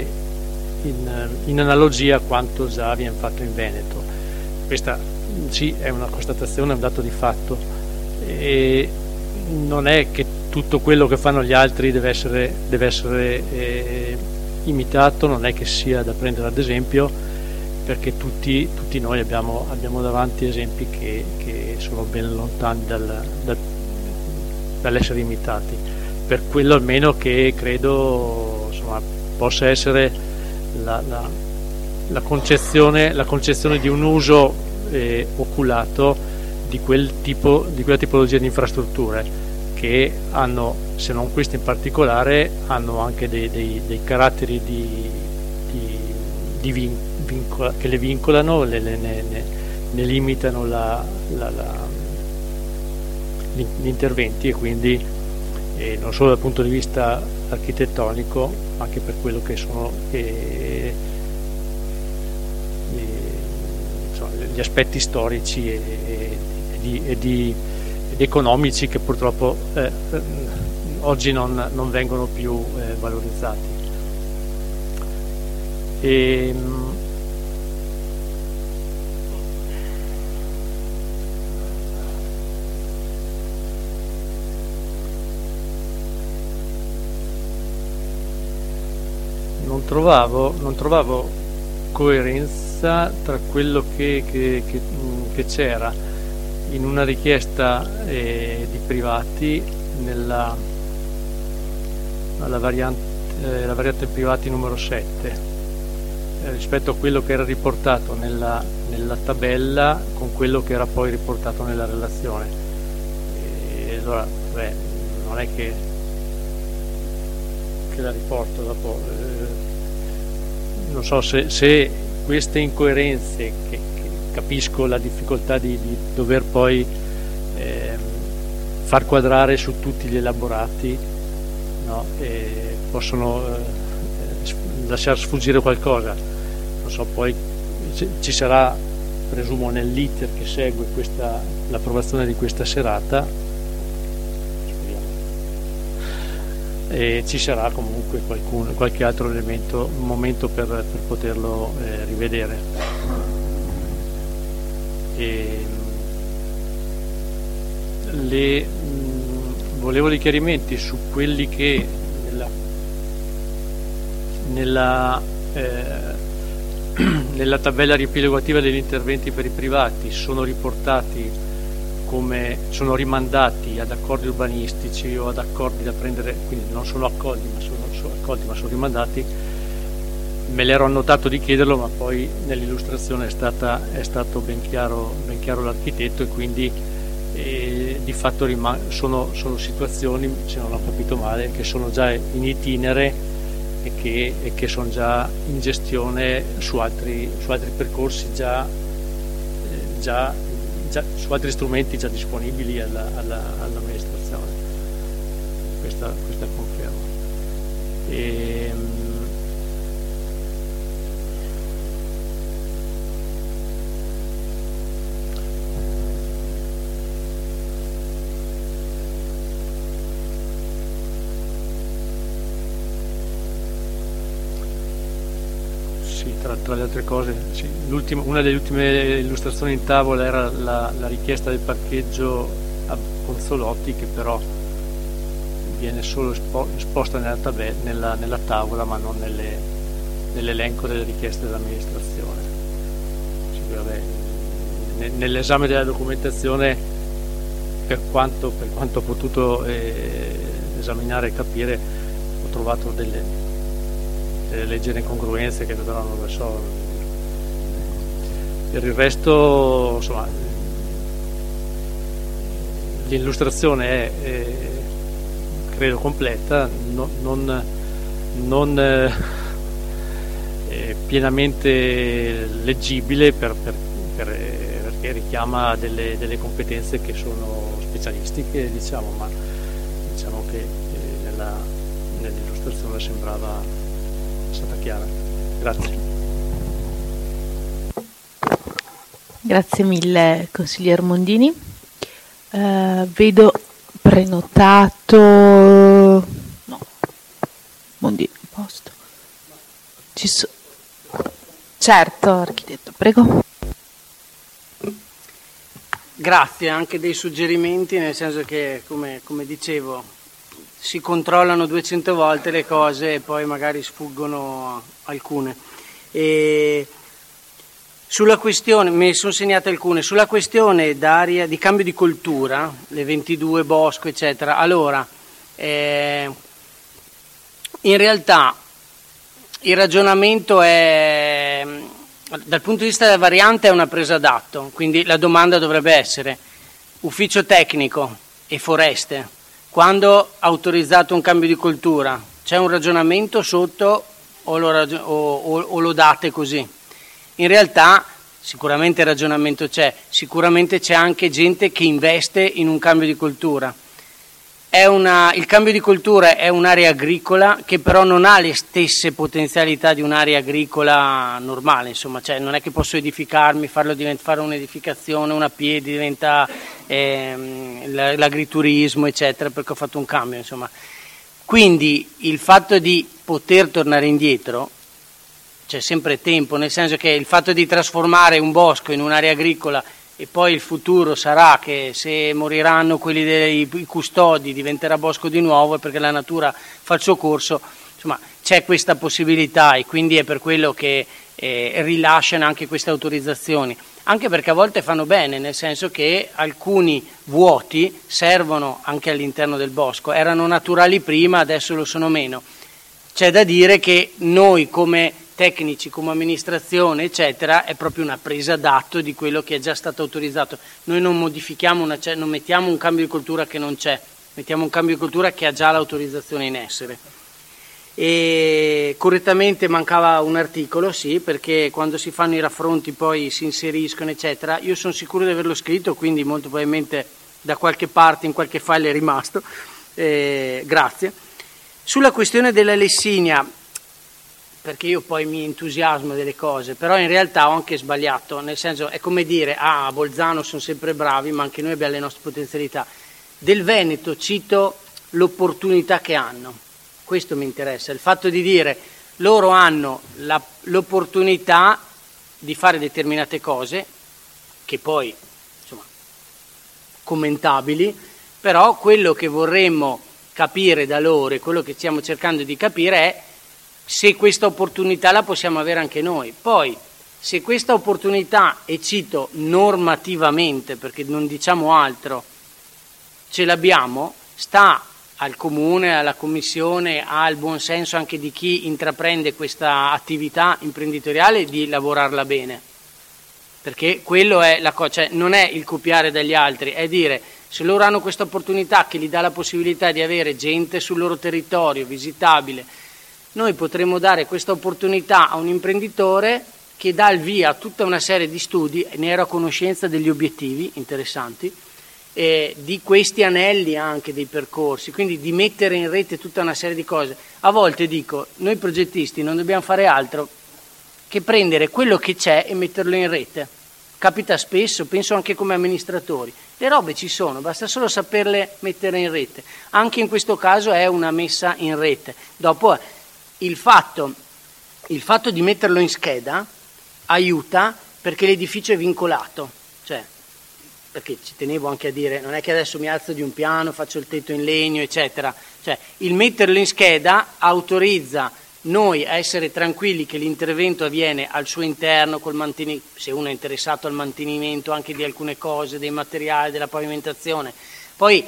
in analogia a quanto già viene fatto in Veneto. Questa sì è una constatazione, è un dato di fatto, e non è che tutto quello che fanno gli altri deve essere imitato, non è che sia da prendere ad esempio, perché tutti noi abbiamo davanti esempi che sono ben lontani dall'essere imitati, per quello almeno che credo, insomma, possa essere la concezione di un uso oculato di quella tipologia di infrastrutture che hanno, se non queste in particolare, hanno anche dei caratteri che le vincolano, ne limitano gli interventi, e quindi non solo dal punto di vista architettonico, ma anche per quello che sono gli aspetti storici ed economici che purtroppo oggi non vengono più valorizzati. Non trovavo coerenza tra quello che c'era in una richiesta di privati la variante privati numero 7 rispetto a quello che era riportato nella tabella con quello che era poi riportato nella relazione. E allora non è che la riporto dopo, non so se queste incoerenze, che capisco la difficoltà di dover poi far quadrare su tutti gli elaborati, no? Possono lasciar sfuggire qualcosa, non so, poi ci sarà, presumo, nell'iter che segue l'approvazione di questa serata, e ci sarà comunque qualche altro momento per poterlo rivedere. Volevo dei chiarimenti su quelli che nella tabella riepilogativa degli interventi per i privati sono riportati come sono rimandati ad accordi urbanistici o ad accordi da prendere, quindi non sono accolti ma sono rimandati. Me l'ero annotato di chiederlo, ma poi nell'illustrazione è stato ben chiaro l'architetto, e quindi di fatto sono situazioni, se non ho capito male, che sono già in itinere e che sono già in gestione su altri percorsi su altri strumenti già disponibili all'amministrazione. Questa conferma. Tra le altre cose, sì, una delle ultime illustrazioni in tavola era la richiesta del parcheggio a Ponzolotti, che però viene solo esposta nella tavola, ma non nell'elenco delle richieste dell'amministrazione. Nell'esame della documentazione, per quanto ho potuto esaminare e capire, ho trovato delle leggere incongruenze che però non lo so. Per il resto, insomma, l'illustrazione è credo completa, non pienamente leggibile perché richiama delle competenze che sono specialistiche, ma diciamo che nell'illustrazione sembrava stata chiara. Grazie. Grazie mille, consigliere Mondini. Vedo prenotato. No. Mondini, posto. Certo, architetto, prego. Grazie, anche dei suggerimenti, nel senso che, come dicevo, si controllano 200 volte le cose e poi magari sfuggono alcune. Sulla questione, me ne sono segnate alcune, sulla questione d'area di cambio di coltura, le 22 bosco eccetera, allora in realtà il ragionamento è, dal punto di vista della variante è una presa d'atto, quindi la domanda dovrebbe essere ufficio tecnico e foreste, quando ha autorizzato un cambio di coltura, c'è un ragionamento sotto o lo date così? In realtà sicuramente il ragionamento c'è, sicuramente c'è anche gente che investe in un cambio di coltura. Il cambio di coltura è un'area agricola che però non ha le stesse potenzialità di un'area agricola normale, insomma, cioè non è che posso edificarmi, fare un'edificazione, una piedi, diventa l'agriturismo eccetera, perché ho fatto un cambio, insomma. Quindi il fatto di poter tornare indietro c'è sempre tempo, nel senso che il fatto di trasformare un bosco in un'area agricola e poi il futuro sarà che se moriranno quelli dei custodi diventerà bosco di nuovo, perché la natura fa il suo corso, insomma c'è questa possibilità e quindi è per quello che rilasciano anche queste autorizzazioni, anche perché a volte fanno bene, nel senso che alcuni vuoti servono anche all'interno del bosco, erano naturali prima, adesso lo sono meno. C'è da dire che noi come tecnici, come amministrazione eccetera, è proprio una presa d'atto di quello che è già stato autorizzato. Noi non modifichiamo, non mettiamo un cambio di coltura che non c'è, mettiamo un cambio di coltura che ha già l'autorizzazione in essere. E correttamente mancava un articolo, sì, perché quando si fanno i raffronti poi si inseriscono eccetera. Io sono sicuro di averlo scritto, quindi molto probabilmente da qualche parte in qualche file è rimasto, grazie. Sulla questione della Lessinia, perché io poi mi entusiasmo delle cose, però in realtà ho anche sbagliato, nel senso è come dire a Bolzano sono sempre bravi, ma anche noi abbiamo le nostre potenzialità. Del Veneto cito l'opportunità che hanno, questo mi interessa, il fatto di dire loro hanno l'opportunità di fare determinate cose che poi insomma commentabili, però quello che vorremmo capire da loro e quello che stiamo cercando di capire è se questa opportunità la possiamo avere anche noi. Poi, se questa opportunità, e cito normativamente, perché non diciamo altro, ce l'abbiamo, sta al Comune, alla Commissione, al buon senso anche di chi intraprende questa attività imprenditoriale di lavorarla bene. Perché quello è la cosa, cioè non è il copiare dagli altri, è dire se loro hanno questa opportunità che gli dà la possibilità di avere gente sul loro territorio visitabile, noi potremmo dare questa opportunità a un imprenditore che dà il via a tutta una serie di studi, ne ero a conoscenza degli obiettivi interessanti, di questi anelli anche dei percorsi, quindi di mettere in rete tutta una serie di cose. A volte dico, noi progettisti non dobbiamo fare altro che prendere quello che c'è e metterlo in rete. Capita spesso, penso anche come amministratori. Le robe ci sono, basta solo saperle mettere in rete. Anche in questo caso è una messa in rete. Dopo il fatto di metterlo in scheda aiuta perché l'edificio è vincolato. Cioè, perché ci tenevo anche a dire, non è che adesso mi alzo di un piano, faccio il tetto in legno, eccetera. Cioè, il metterlo in scheda autorizza noi a essere tranquilli che l'intervento avviene al suo interno, se uno è interessato al mantenimento anche di alcune cose, dei materiali, della pavimentazione. Poi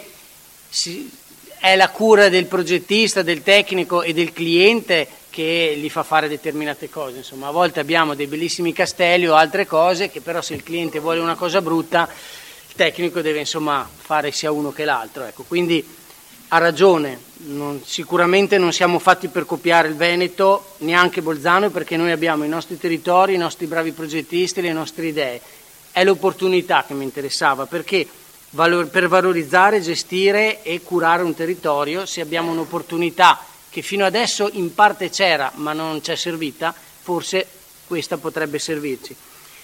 è la cura del progettista, del tecnico e del cliente che gli fa fare determinate cose. Insomma, a volte abbiamo dei bellissimi castelli o altre cose che però se il cliente vuole una cosa brutta, il tecnico deve insomma fare sia uno che l'altro. Ecco, quindi ha ragione, sicuramente non siamo fatti per copiare il Veneto, neanche Bolzano, perché noi abbiamo i nostri territori, i nostri bravi progettisti, le nostre idee. È l'opportunità che mi interessava, perché per valorizzare, gestire e curare un territorio, se abbiamo un'opportunità che fino adesso in parte c'era ma non ci è servita, forse questa potrebbe servirci.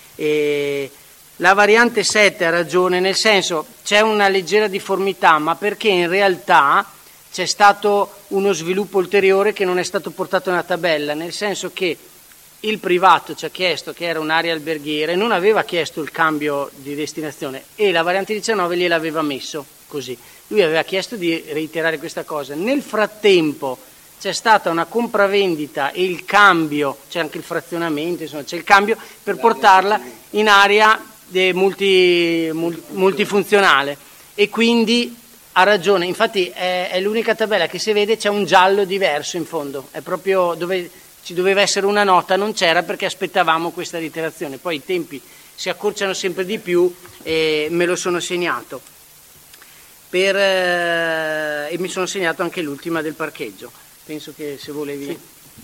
La variante 7 ha ragione, nel senso c'è una leggera difformità, ma perché in realtà c'è stato uno sviluppo ulteriore che non è stato portato nella tabella, nel senso che il privato ci ha chiesto che era un'area alberghiera e non aveva chiesto il cambio di destinazione e la variante 19 gliel'aveva messo così. Lui aveva chiesto di reiterare questa cosa. Nel frattempo c'è stata una compravendita e il cambio, c'è anche il frazionamento, insomma c'è il cambio per portarla in area multifunzionale, e quindi ha ragione, infatti è l'unica tabella che si vede, c'è un giallo diverso in fondo, è proprio dove ci doveva essere una nota, non c'era perché aspettavamo questa reiterazione, poi i tempi si accorciano sempre di più e me lo sono segnato. E mi sono segnato anche l'ultima del parcheggio. Penso che se volevi... Sì.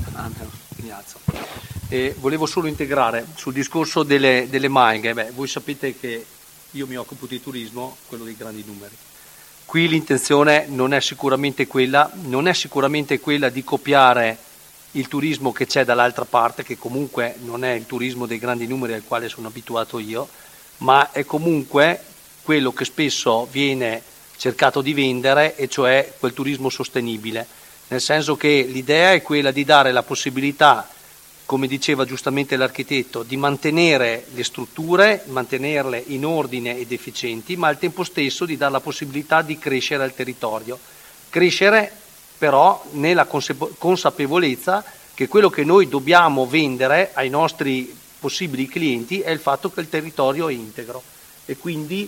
Volevo solo integrare sul discorso delle maghe. Voi sapete che io mi occupo di turismo, quello dei grandi numeri. Qui l'intenzione non è sicuramente quella di copiare il turismo che c'è dall'altra parte, che comunque non è il turismo dei grandi numeri al quale sono abituato io, ma è comunque quello che spesso viene cercato di vendere, e cioè quel turismo sostenibile, nel senso che l'idea è quella di dare la possibilità, come diceva giustamente l'architetto, di mantenere le strutture, mantenerle in ordine ed efficienti, ma al tempo stesso di dare la possibilità di crescere al territorio. Crescere però nella consapevolezza che quello che noi dobbiamo vendere ai nostri possibili clienti è il fatto che il territorio è integro, e quindi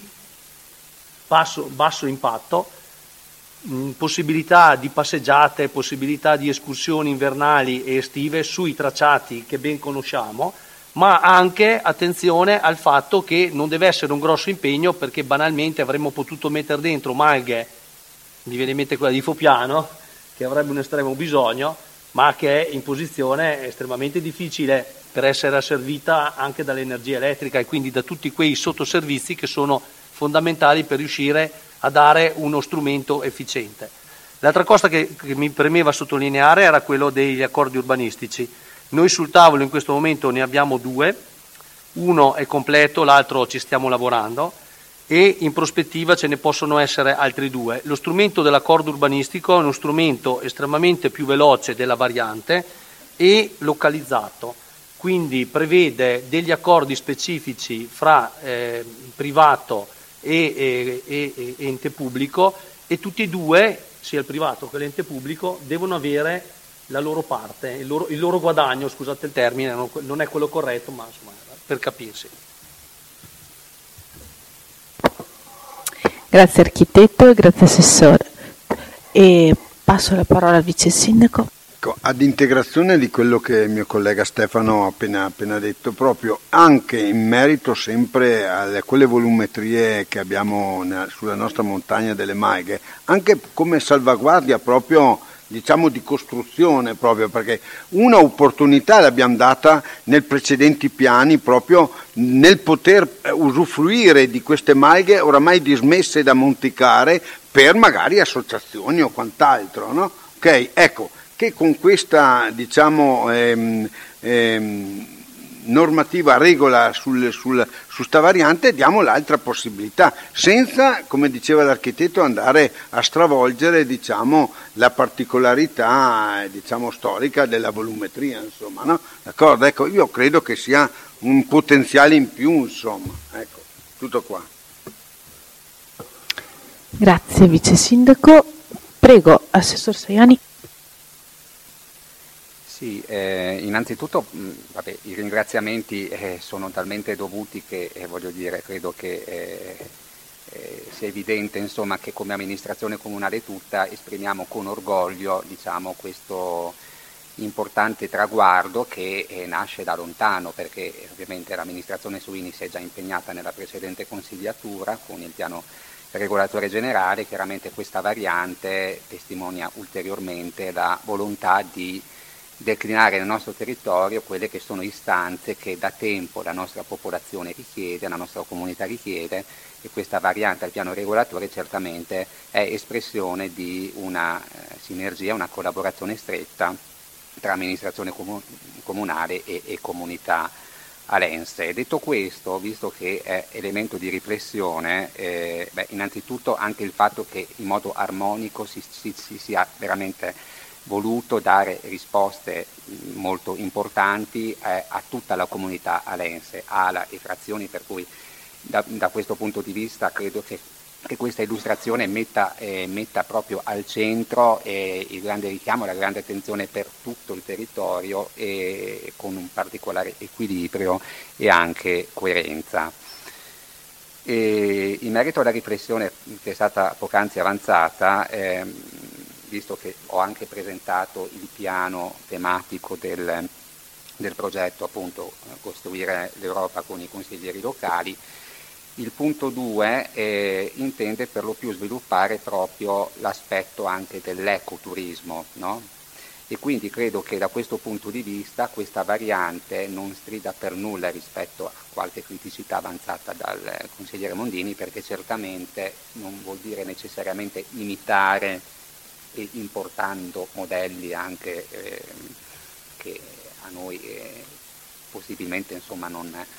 basso impatto, possibilità di passeggiate, possibilità di escursioni invernali e estive sui tracciati che ben conosciamo, ma anche attenzione al fatto che non deve essere un grosso impegno, perché banalmente avremmo potuto mettere dentro malghe, mi viene in mente quella di Fopiano, che avrebbe un estremo bisogno, ma che è in posizione estremamente difficile per essere asservita anche dall'energia elettrica e quindi da tutti quei sottoservizi che sono fondamentali per riuscire a dare uno strumento efficiente. L'altra cosa che mi premeva sottolineare era quello degli accordi urbanistici. Noi sul tavolo in questo momento ne abbiamo 2, uno è completo, l'altro ci stiamo lavorando, e in prospettiva ce ne possono essere altri 2. Lo strumento dell'accordo urbanistico è uno strumento estremamente più veloce della variante e localizzato, quindi prevede degli accordi specifici fra privato e ente pubblico, e tutti e 2, sia il privato che l'ente pubblico, devono avere la loro parte, il loro guadagno, scusate il termine, non è quello corretto, ma insomma, per capirsi. Grazie architetto, grazie assessore. E passo la parola al vice sindaco. Ad integrazione di quello che il mio collega Stefano ha appena detto, proprio anche in merito sempre a quelle volumetrie che abbiamo sulla nostra montagna delle Maighe, anche come salvaguardia proprio, diciamo, di costruzione, proprio perché una opportunità l'abbiamo data nei precedenti piani, proprio nel poter usufruire di queste Maighe oramai dismesse da monticare per magari associazioni o quant'altro, no? Ok, ecco, che con questa, diciamo, normativa regola su sta variante diamo l'altra possibilità, senza, come diceva l'architetto, andare a stravolgere, diciamo, la particolarità, diciamo, storica della volumetria, insomma, no? D'accordo? Ecco, io credo che sia un potenziale in più, insomma, ecco, tutto qua. Grazie vice sindaco. Prego, assessor Sajani. Sì, innanzitutto i ringraziamenti sono talmente dovuti che voglio dire, credo che sia evidente, insomma, che come amministrazione comunale tutta esprimiamo con orgoglio, diciamo, questo importante traguardo che nasce da lontano, perché ovviamente l'amministrazione Suini si è già impegnata nella precedente consigliatura con il piano regolatore generale. Chiaramente questa variante testimonia ulteriormente la volontà di declinare nel nostro territorio quelle che sono istanze che da tempo la nostra popolazione richiede, la nostra comunità richiede, e questa variante al piano regolatore certamente è espressione di una sinergia, una collaborazione stretta tra amministrazione comunale e comunità alense. Detto questo, visto che è elemento di riflessione, innanzitutto anche il fatto che in modo armonico si sia veramente voluto dare risposte molto importanti a tutta la comunità alense, ALA e frazioni, per cui da questo punto di vista credo che che questa illustrazione metta proprio al centro il grande richiamo, la grande attenzione per tutto il territorio e con un particolare equilibrio e anche coerenza. E in merito alla riflessione che è stata poc'anzi avanzata, visto che ho anche presentato il piano tematico del progetto, appunto Costruire l'Europa con i consiglieri locali, il punto 2 intende per lo più sviluppare proprio l'aspetto anche dell'ecoturismo, no? E quindi credo che da questo punto di vista questa variante non strida per nulla rispetto a qualche criticità avanzata dal consigliere Mondini, perché certamente non vuol dire necessariamente imitare e importando modelli anche che a noi possibilmente insomma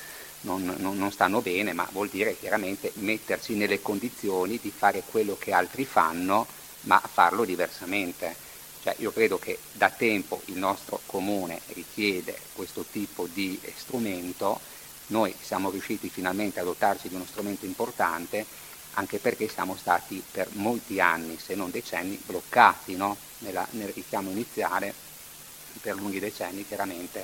non stanno bene, ma vuol dire chiaramente metterci nelle condizioni di fare quello che altri fanno, ma farlo diversamente. Cioè, io credo che da tempo il nostro comune richiede questo tipo di strumento, noi siamo riusciti finalmente a dotarci di uno strumento importante, anche perché siamo stati per molti anni, se non decenni, bloccati, no? Nel richiamo iniziale, per lunghi decenni chiaramente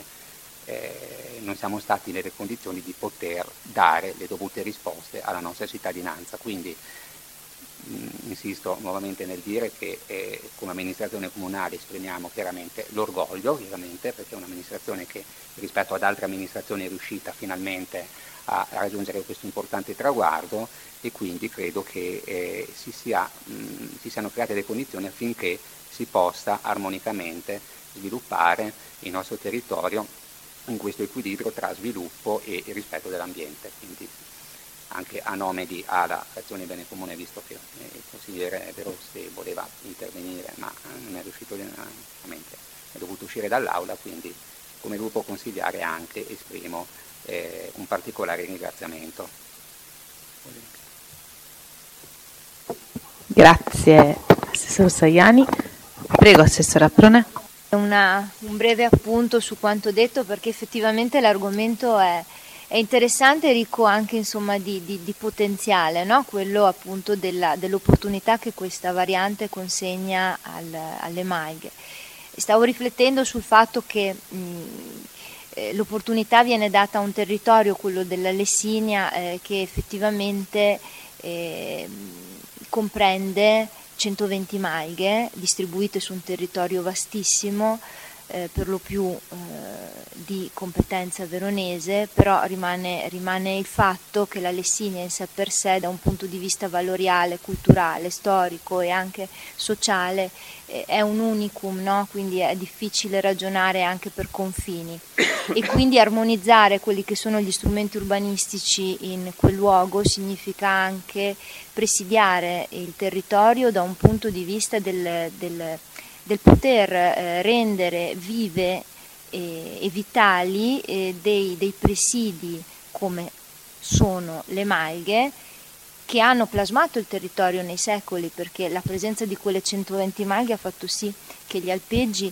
non siamo stati nelle condizioni di poter dare le dovute risposte alla nostra cittadinanza. Quindi insisto nuovamente nel dire che come amministrazione comunale esprimiamo chiaramente l'orgoglio, perché è un'amministrazione che rispetto ad altre amministrazioni è riuscita finalmente a raggiungere questo importante traguardo, e quindi credo che si siano create le condizioni affinché si possa armonicamente sviluppare il nostro territorio in questo equilibrio tra sviluppo e rispetto dell'ambiente. Quindi anche a nome di ALA, Azione Bene Comune, visto che il consigliere De Rossi voleva intervenire ma non è riuscito, veramente è dovuto uscire dall'aula, quindi come gruppo consigliare anche esprimo un particolare ringraziamento. Grazie Assessor Sajani. Prego Assessora Prone. Un breve appunto su quanto detto, perché effettivamente l'argomento è interessante e ricco anche insomma di potenziale, no? Quello appunto dell'opportunità che questa variante consegna alle Maighe. Stavo riflettendo sul fatto che l'opportunità viene data a un territorio, quello della Lessinia, che effettivamente comprende 120 maighe distribuite su un territorio vastissimo, per lo più di competenza veronese, però rimane il fatto che la Lessinia in sé per sé, da un punto di vista valoriale, culturale, storico e anche sociale, è un unicum, no? Quindi è difficile ragionare anche per confini, e quindi armonizzare quelli che sono gli strumenti urbanistici in quel luogo significa anche presidiare il territorio da un punto di vista del poter rendere vive e vitali dei presidi come sono le maighe, che hanno plasmato il territorio nei secoli, perché la presenza di quelle 120 maighe ha fatto sì che gli alpeggi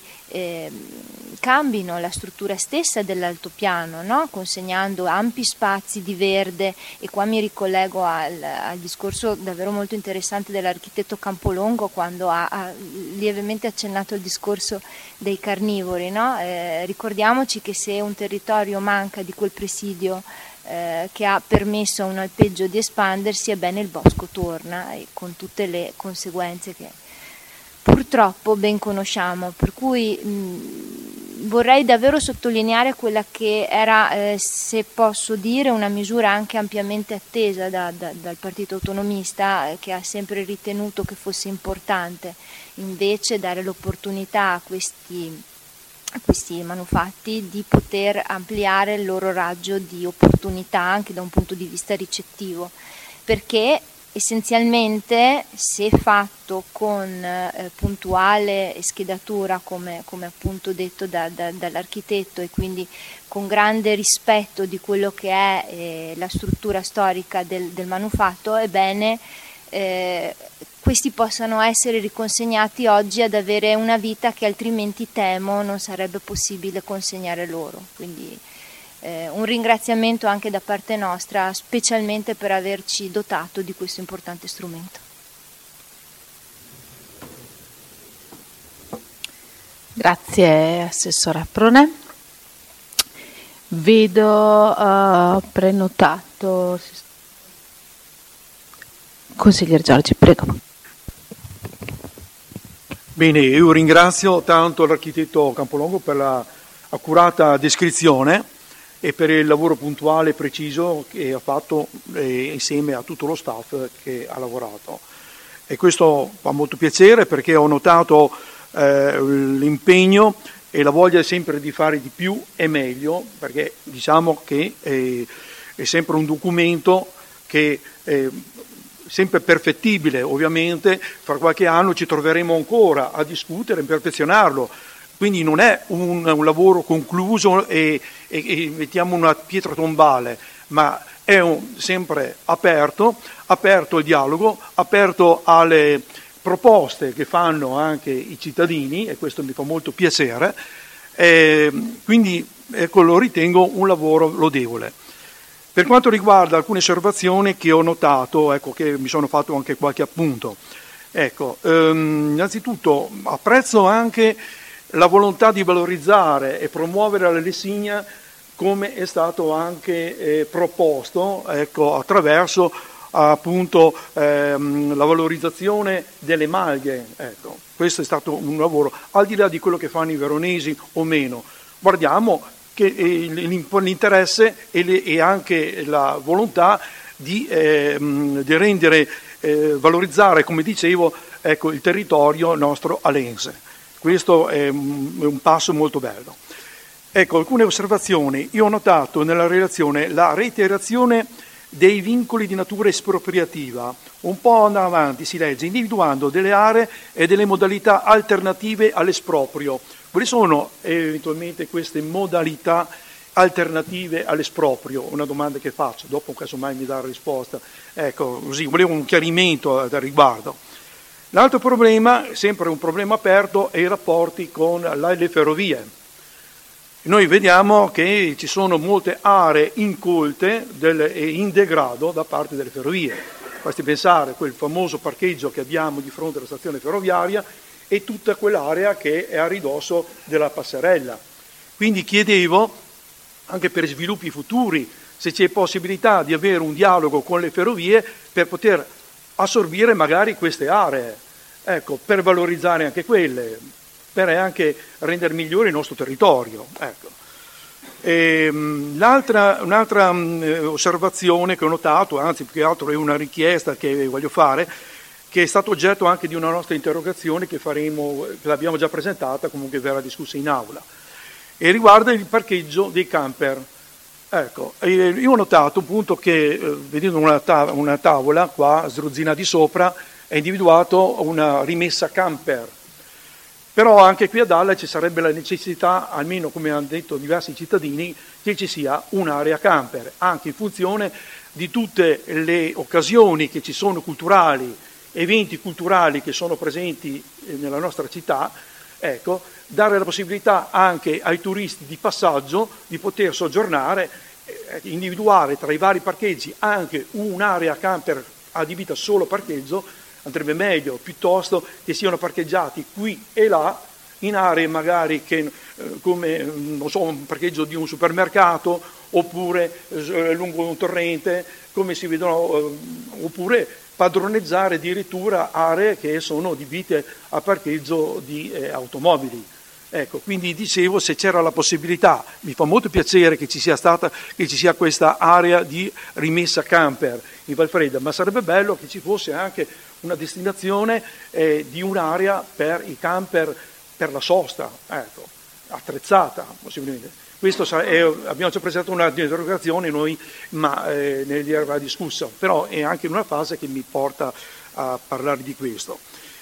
cambino la struttura stessa dell'altopiano, no? Consegnando ampi spazi di verde. E qua mi ricollego al discorso davvero molto interessante dell'architetto Campolongo, quando ha lievemente accennato il discorso dei carnivori, no? Ricordiamoci che se un territorio manca di quel presidio che ha permesso a un alpeggio di espandersi, ebbene il bosco torna, e con tutte le conseguenze che purtroppo ben conosciamo. Per cui vorrei davvero sottolineare quella che era, se posso dire, una misura anche ampiamente attesa dal Partito Autonomista, che ha sempre ritenuto che fosse importante invece dare l'opportunità a questi manufatti di poter ampliare il loro raggio di opportunità anche da un punto di vista ricettivo, perché essenzialmente, se fatto con puntuale schedatura come appunto detto dall'architetto, e quindi con grande rispetto di quello che è la struttura storica del manufatto, ebbene questi possano essere riconsegnati oggi ad avere una vita che altrimenti temo non sarebbe possibile consegnare loro. Quindi un ringraziamento anche da parte nostra, specialmente per averci dotato di questo importante strumento. Grazie Assessora Prone. Vedo prenotato Consigliere Giorgi, prego. Bene, io ringrazio tanto l'architetto Campolongo per la accurata descrizione e per il lavoro puntuale e preciso che ha fatto insieme a tutto lo staff che ha lavorato. E questo fa molto piacere perché ho notato l'impegno e la voglia sempre di fare di più e meglio, perché diciamo che è sempre un documento che è sempre perfettibile, ovviamente fra qualche anno ci troveremo ancora a discutere e perfezionarlo, quindi non è un lavoro concluso e mettiamo una pietra tombale, ma è sempre aperto al dialogo, aperto alle proposte che fanno anche i cittadini, e questo mi fa molto piacere, quindi ecco, lo ritengo un lavoro lodevole. Per quanto riguarda alcune osservazioni che ho notato, ecco, che mi sono fatto anche qualche appunto, ecco, innanzitutto apprezzo anche la volontà di valorizzare e promuovere la Lessigna come è stato anche proposto, ecco, attraverso appunto la valorizzazione delle maglie, ecco. Questo è stato un lavoro al di là di quello che fanno i veronesi o meno. Guardiamo che l'interesse e anche la volontà di rendere valorizzare, come dicevo, ecco, il territorio nostro alense. Questo è un passo molto bello. Ecco, alcune osservazioni. Io ho notato nella relazione la reiterazione dei vincoli di natura espropriativa. Un po' andando avanti si legge individuando delle aree e delle modalità alternative all'esproprio. Quali sono eventualmente queste modalità alternative all'esproprio? Una domanda che faccio, dopo casomai mi dà la risposta. Ecco, così, volevo un chiarimento al riguardo. L'altro problema, sempre un problema aperto, è i rapporti con le ferrovie. Noi vediamo che ci sono molte aree incolte e in degrado da parte delle ferrovie. Basti pensare a quel famoso parcheggio che abbiamo di fronte alla stazione ferroviaria e tutta quell'area che è a ridosso della passerella. Quindi chiedevo, anche per sviluppi futuri, se c'è possibilità di avere un dialogo con le ferrovie per poter assorbire magari queste aree, ecco, per valorizzare anche quelle, per anche rendere migliore il nostro territorio. Ecco. Un'altra osservazione che ho notato, anzi più che altro è una richiesta che voglio fare, che è stato oggetto anche di una nostra interrogazione che l'abbiamo già presentata, comunque verrà discussa in aula, e riguarda il parcheggio dei camper. Ecco, io ho notato appunto che, vedendo una tavola qua, sruzzina di sopra, è individuato una rimessa camper. Però anche qui ad Alla ci sarebbe la necessità, almeno come hanno detto diversi cittadini, che ci sia un'area camper, anche in funzione di tutte le occasioni che ci sono culturali, eventi culturali che sono presenti nella nostra città, ecco, dare la possibilità anche ai turisti di passaggio di poter soggiornare, individuare tra i vari parcheggi anche un'area camper adibita solo parcheggio. Andrebbe meglio piuttosto che siano parcheggiati qui e là in aree magari che, come non so, un parcheggio di un supermercato oppure lungo un torrente, come si vedono, oppure padroneggiare addirittura aree che sono adibite a parcheggio di automobili. Ecco, quindi dicevo, se c'era la possibilità, mi fa molto piacere che ci sia questa area di rimessa camper in Valfredda, ma sarebbe bello che ci fosse anche una destinazione di un'area per i camper per la sosta, ecco, attrezzata possibilmente. Questo abbiamo già presentato una interrogazione noi, ma ne verrà discussa, però è anche in una fase che mi porta a parlare di questo.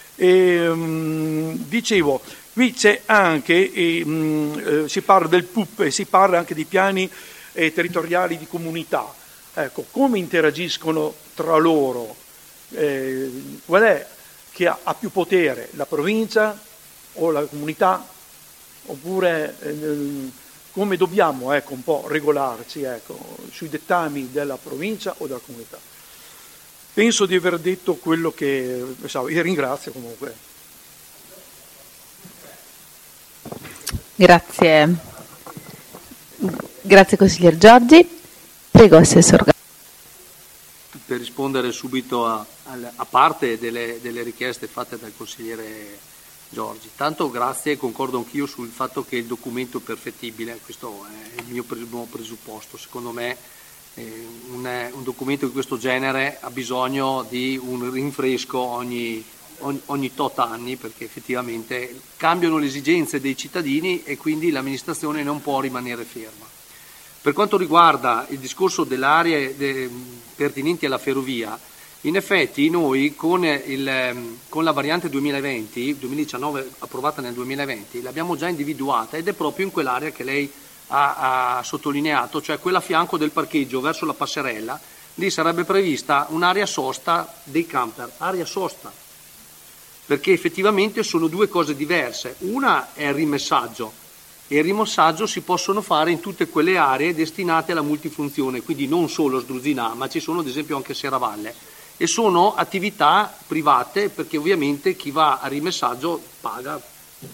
Dicevo, qui c'è anche, si parla del PUP e si parla anche di piani territoriali di comunità. Ecco, come interagiscono tra loro? Qual è che ha più potere, la provincia o la comunità? Oppure come dobbiamo un po' regolarci sui dettami della provincia o della comunità. Penso di aver detto quello che pensavo e ringrazio comunque. Grazie. Grazie consigliere Giorgi. Prego, assessor. Per rispondere subito a parte delle richieste fatte dal consigliere Giorgi. Tanto grazie, concordo anch'io sul fatto che il documento è perfettibile, questo è il mio primo presupposto. Secondo me un documento di questo genere ha bisogno di un rinfresco ogni tot anni, perché effettivamente cambiano le esigenze dei cittadini e quindi l'amministrazione non può rimanere ferma. Per quanto riguarda il discorso delle aree pertinenti alla ferrovia, in effetti noi con la variante 2019 approvata nel 2020 l'abbiamo già individuata ed è proprio in quell'area che lei ha sottolineato, cioè quella a fianco del parcheggio verso la passerella. Lì sarebbe prevista un'area sosta dei camper, area sosta, perché effettivamente sono due cose diverse. Una è il rimessaggio, e il rimossaggio si possono fare in tutte quelle aree destinate alla multifunzione, quindi non solo Sdruzinà, ma ci sono ad esempio anche Serravalle, e sono attività private perché ovviamente chi va a rimessaggio paga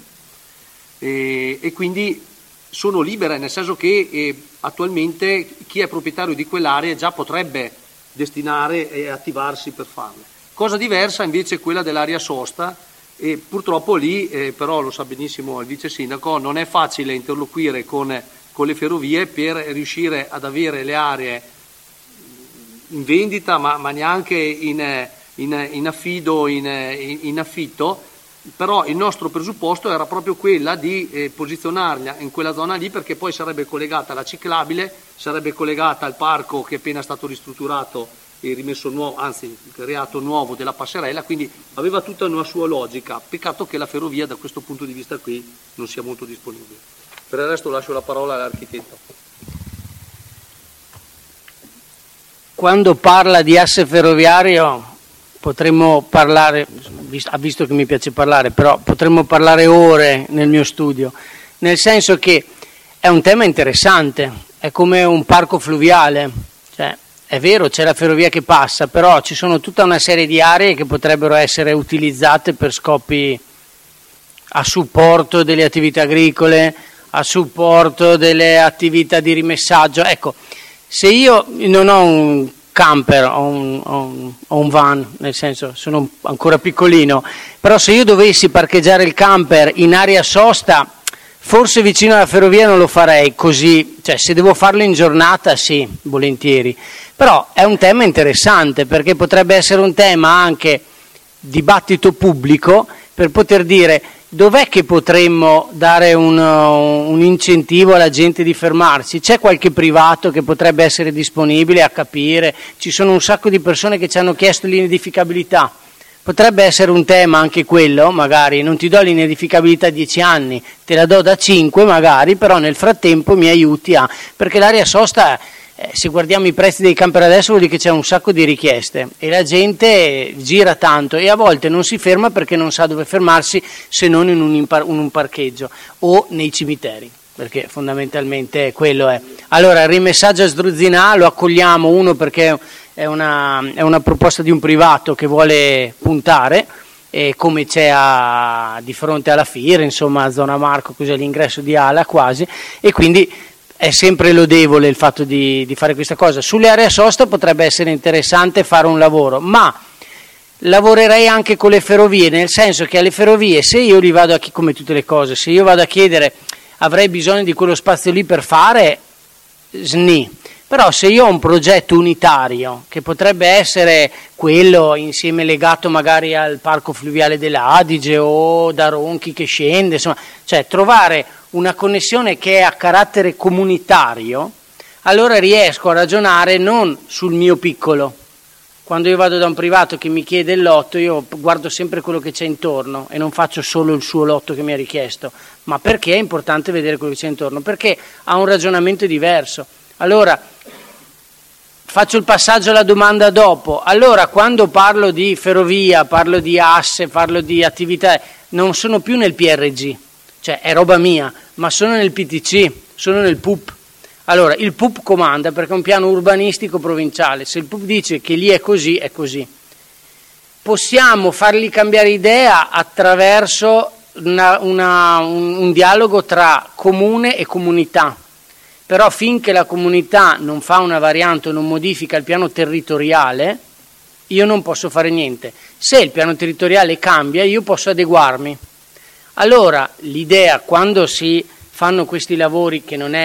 e quindi sono libere, nel senso che attualmente chi è proprietario di quell'area già potrebbe destinare e attivarsi per farlo. Cosa diversa invece è quella dell'area sosta. E purtroppo lì, però lo sa benissimo il vice sindaco, non è facile interloquire con le ferrovie per riuscire ad avere le aree in vendita, ma neanche in affido, in affitto. Però il nostro presupposto era proprio quella di posizionarla in quella zona lì, perché poi sarebbe collegata alla ciclabile, sarebbe collegata al parco che è appena stato ristrutturato e rimesso nuovo, anzi creato nuovo, della passerella, quindi aveva tutta una sua logica. Peccato che la ferrovia da questo punto di vista qui non sia molto disponibile. Per il resto lascio la parola all'architetto. Quando parla di asse ferroviario potremmo parlare, visto che mi piace parlare, però potremmo parlare ore nel mio studio, nel senso che è un tema interessante, è come un parco fluviale, cioè è vero, c'è la ferrovia che passa, però ci sono tutta una serie di aree che potrebbero essere utilizzate per scopi a supporto delle attività agricole, a supporto delle attività di rimessaggio. Ecco, se io non ho un camper, ho un van, nel senso sono ancora piccolino, però se io dovessi parcheggiare il camper in area sosta, forse vicino alla ferrovia non lo farei così, cioè se devo farlo in giornata sì, volentieri, però è un tema interessante perché potrebbe essere un tema anche dibattito pubblico per poter dire dov'è che potremmo dare un incentivo alla gente di fermarsi. C'è qualche privato che potrebbe essere disponibile a capire, ci sono un sacco di persone che ci hanno chiesto l'identificabilità. Potrebbe essere un tema anche quello, magari non ti do l'identificabilità 10 anni, te la do da 5 magari, però nel frattempo mi aiuti a... Perché l'area sosta, se guardiamo i prezzi dei camper adesso, vuol dire che c'è un sacco di richieste e la gente gira tanto e a volte non si ferma perché non sa dove fermarsi se non in un parcheggio o nei cimiteri, perché fondamentalmente quello è. Allora il rimessaggio a Sdruzinà lo accogliamo, uno perché è una proposta di un privato che vuole puntare, e come c'è di fronte alla Fiera, insomma a Zona Marco, così all'ingresso di Ala quasi, e quindi è sempre lodevole il fatto di fare questa cosa. Sulle aree sosta potrebbe essere interessante fare un lavoro, ma lavorerei anche con le ferrovie, nel senso che alle ferrovie, se io li vado come tutte le cose, se io vado a chiedere avrei bisogno di quello spazio lì per fare, però se io ho un progetto unitario che potrebbe essere quello insieme legato magari al parco fluviale dell'Adige o da Ronchi che scende, insomma, cioè trovare una connessione che è a carattere comunitario, allora riesco a ragionare non sul mio piccolo. Quando io vado da un privato che mi chiede il lotto, io guardo sempre quello che c'è intorno e non faccio solo il suo lotto che mi ha richiesto, ma perché è importante vedere quello che c'è intorno, perché ha un ragionamento diverso. Allora, faccio il passaggio alla domanda dopo. Allora, quando parlo di ferrovia, parlo di asse, parlo di attività, non sono più nel PRG, cioè è roba mia, ma sono nel PTC, sono nel PUP. Allora, il PUP comanda perché è un piano urbanistico provinciale, se il PUP dice che lì è così, è così. Possiamo fargli cambiare idea attraverso un dialogo tra comune e comunità, però finché la comunità non fa una variante o non modifica il piano territoriale, io non posso fare niente. Se il piano territoriale cambia, io posso adeguarmi. Allora, l'idea, quando si fanno questi lavori,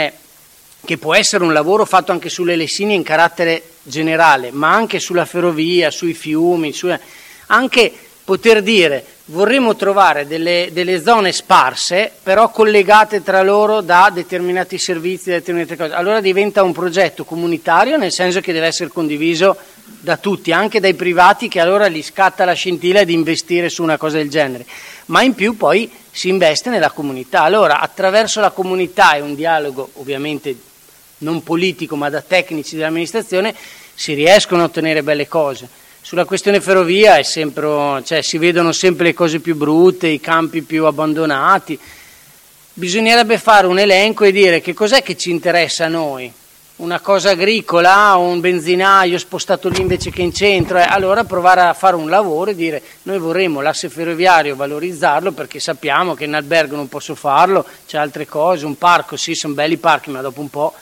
che può essere un lavoro fatto anche sulle lessine in carattere generale, ma anche sulla ferrovia, sui fiumi, anche poter dire vorremmo trovare delle zone sparse, però collegate tra loro da determinati servizi, da determinate cose. Allora diventa un progetto comunitario, nel senso che deve essere condiviso da tutti, anche dai privati, che allora gli scatta la scintilla di investire su una cosa del genere, ma in più poi si investe nella comunità. Allora attraverso la comunità e un dialogo ovviamente non politico ma da tecnici dell'amministrazione si riescono a ottenere belle cose. Sulla questione ferrovia è sempre, si vedono sempre le cose più brutte, i campi più abbandonati. Bisognerebbe fare un elenco e dire che cos'è che ci interessa a noi. Una cosa agricola o un benzinaio spostato lì invece che in centro, allora provare a fare un lavoro e dire noi vorremmo l'asse ferroviario valorizzarlo perché sappiamo che in albergo non posso farlo, c'è altre cose, un parco, sì, sono belli parchi, ma dopo un po',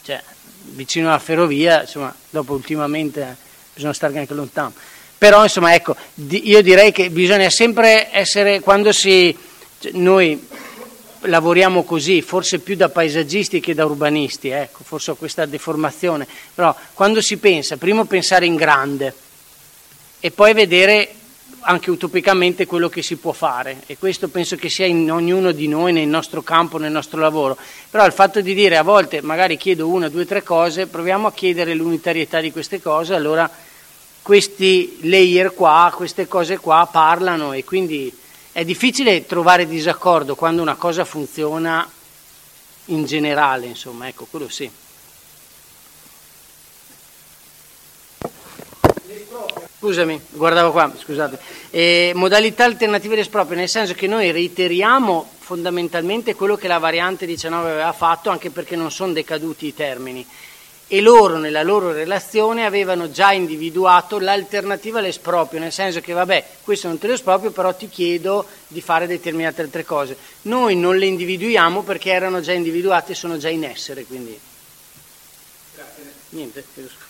vicino alla ferrovia, insomma, dopo ultimamente bisogna stare anche lontano. Però insomma, ecco, io direi che bisogna sempre essere, quando noi lavoriamo così, forse più da paesaggisti che da urbanisti, ecco, forse ho questa deformazione, però quando si pensa, prima pensare in grande e poi vedere anche utopicamente quello che si può fare, e questo penso che sia in ognuno di noi, nel nostro campo, nel nostro lavoro. Però il fatto di dire a volte magari chiedo una, due, tre cose, proviamo a chiedere l'unitarietà di queste cose, allora questi layer qua, queste cose qua parlano, e quindi è difficile trovare disaccordo quando una cosa funziona in generale, insomma, ecco, quello sì. Scusami, guardavo qua, scusate. Modalità alternative all'esproprio, nel senso che noi reiteriamo fondamentalmente quello che la variante 19 aveva fatto, anche perché non sono decaduti i termini. E loro, nella loro relazione, avevano già individuato l'alternativa all'esproprio, nel senso che vabbè, questo non te lo esproprio, però ti chiedo di fare determinate altre cose. Noi non le individuiamo perché erano già individuate e sono già in essere, quindi... Grazie. Niente,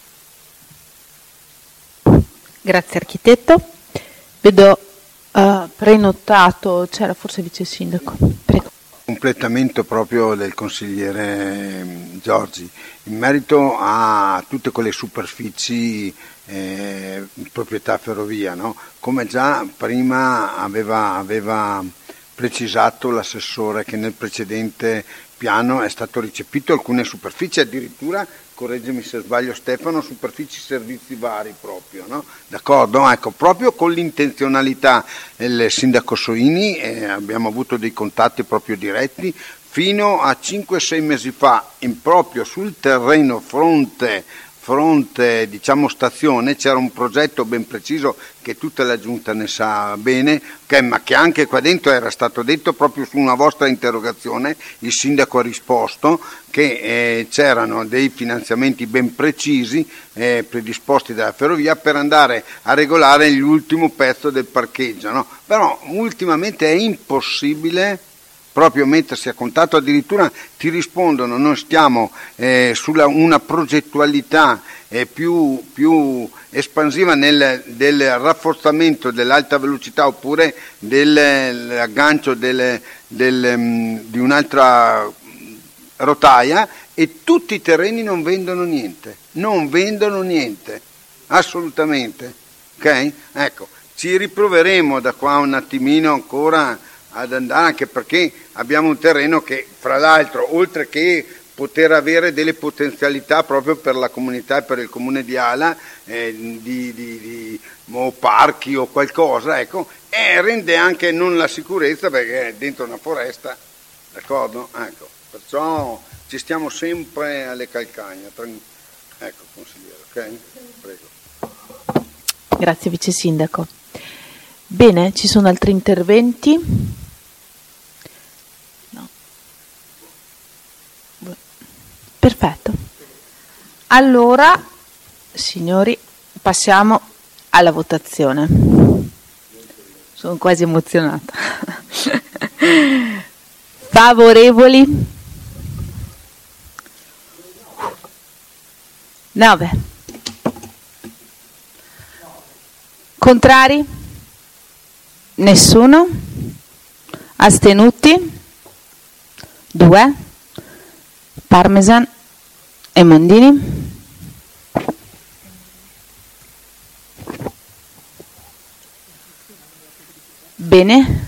Grazie architetto. Vedo prenotato, c'era forse il vice sindaco. Prego. Completamento proprio del consigliere Giorgi in merito a tutte quelle superfici proprietà ferrovia, no? Come già prima aveva precisato l'assessore, che nel precedente piano è stato recepito alcune superfici, addirittura, correggimi se sbaglio Stefano, superfici servizi vari proprio, no? D'accordo? Ecco, proprio con l'intenzionalità del sindaco Soini, abbiamo avuto dei contatti proprio diretti, fino a 5-6 mesi fa, proprio sul terreno fronte diciamo stazione, c'era un progetto ben preciso che tutta la giunta ne sa bene, ma che anche qua dentro era stato detto proprio su una vostra interrogazione. Il sindaco ha risposto che c'erano dei finanziamenti ben precisi predisposti dalla ferrovia per andare a regolare l'ultimo pezzo del parcheggio, no? Però ultimamente è impossibile proprio mettersi a contatto, addirittura ti rispondono, noi stiamo sulla una progettualità più espansiva del rafforzamento dell'alta velocità, oppure dell'aggancio di un'altra rotaia, e tutti i terreni non vendono niente, assolutamente, ok? Ecco, ci riproveremo da qua un attimino ancora ad andare, anche perché abbiamo un terreno che, fra l'altro, oltre che poter avere delle potenzialità proprio per la comunità e per il comune di Ala, o parchi o qualcosa, ecco, rende anche non la sicurezza perché è dentro una foresta, d'accordo? Ecco, perciò ci stiamo sempre alle calcagna. Ecco, consigliere, ok? Prego. Grazie vice sindaco. Bene, ci sono altri interventi? No. Perfetto. Allora, signori, passiamo alla votazione. Sono quasi emozionata. Favorevoli? 9. Contrari? Nessuno? Astenuti? 2. Parmesan e Mondini? Bene.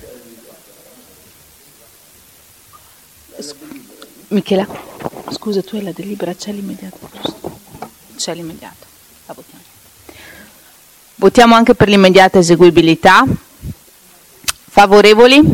Michela, scusa, tu hai la delibera, c'è l'immediato, giusto? C'è l'immediato, la votiamo. Votiamo anche per l'immediata eseguibilità. Favorevoli?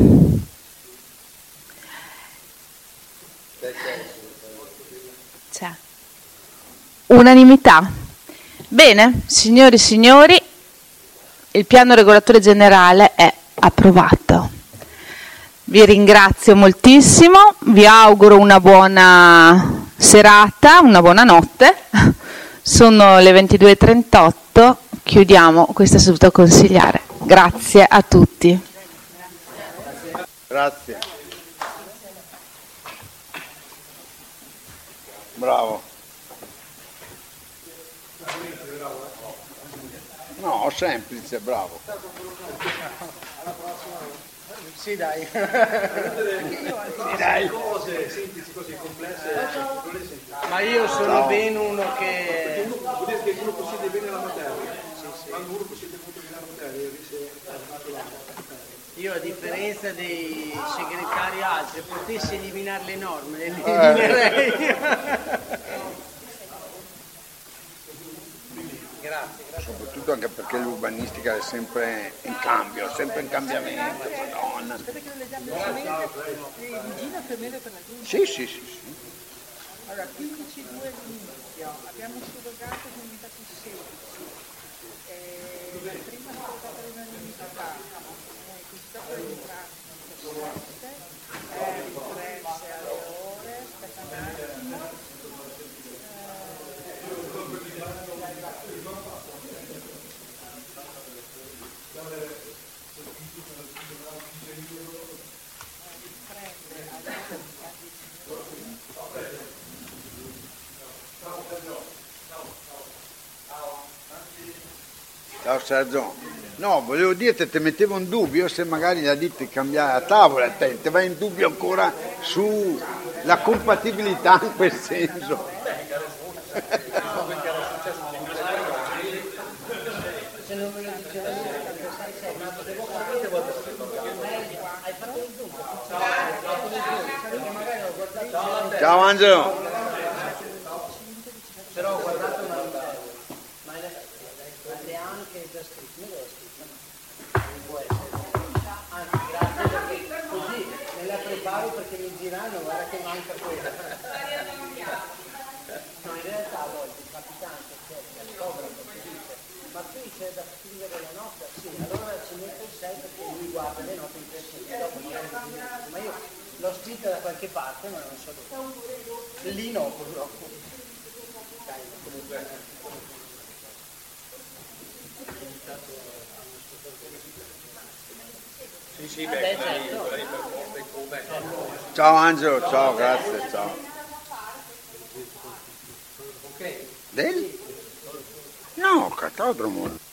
C'è. Unanimità. Bene, signori e signori, il piano regolatore generale è approvato. Vi ringrazio moltissimo, vi auguro una buona serata, una buona notte. Sono le 22:38, chiudiamo questa seduta consiliare. Grazie a tutti. Grazie. Bravo. No, semplice, bravo. Sì, dai. Cose semplici, così complesse. Ma io sono ben uno che... Vuol dire che uno possiede bene la materia. Quando uno possiede molto bene la materia, io a differenza dei segretari altri, potessi eliminare le norme, le eliminerei. Grazie. Soprattutto anche perché l'urbanistica è sempre in cambio, sempre in cambiamento. Madonna. Aspetta che lo leggiamo Vigina per me per la giunta. Sì. Allora, 15-2 all'inizio, abbiamo surrogato e diventato 16. Prima surrogata all'unanimità, così dopo è entrato 17, riprese alle ore, aspetta un attimo. Ciao Sergio. No, volevo dirti, ti mettevo in dubbio se magari la ditta di cambiare la tavola, te vai in dubbio ancora sulla compatibilità in quel senso. Ciao Angelo. Però ho guardato ma è anche già scritto, non è scritto. Non può essere. Anzi, grazie perché così me la preparo perché mi girano, guarda che manca quella. No, in realtà a volte il capitante si scopre perché dice ma qui c'è da scrivere la nota? Sì, allora ci metto il 6 perché lui guarda le note in persona, dopo magari mi dice, ma io l'ho scritta da qualche parte ma non so dove. Lì no, purtroppo. Dai, comunque. Sì, certo. Ciao Angelo, ciao, grazie, ciao. Del? No, catodromo.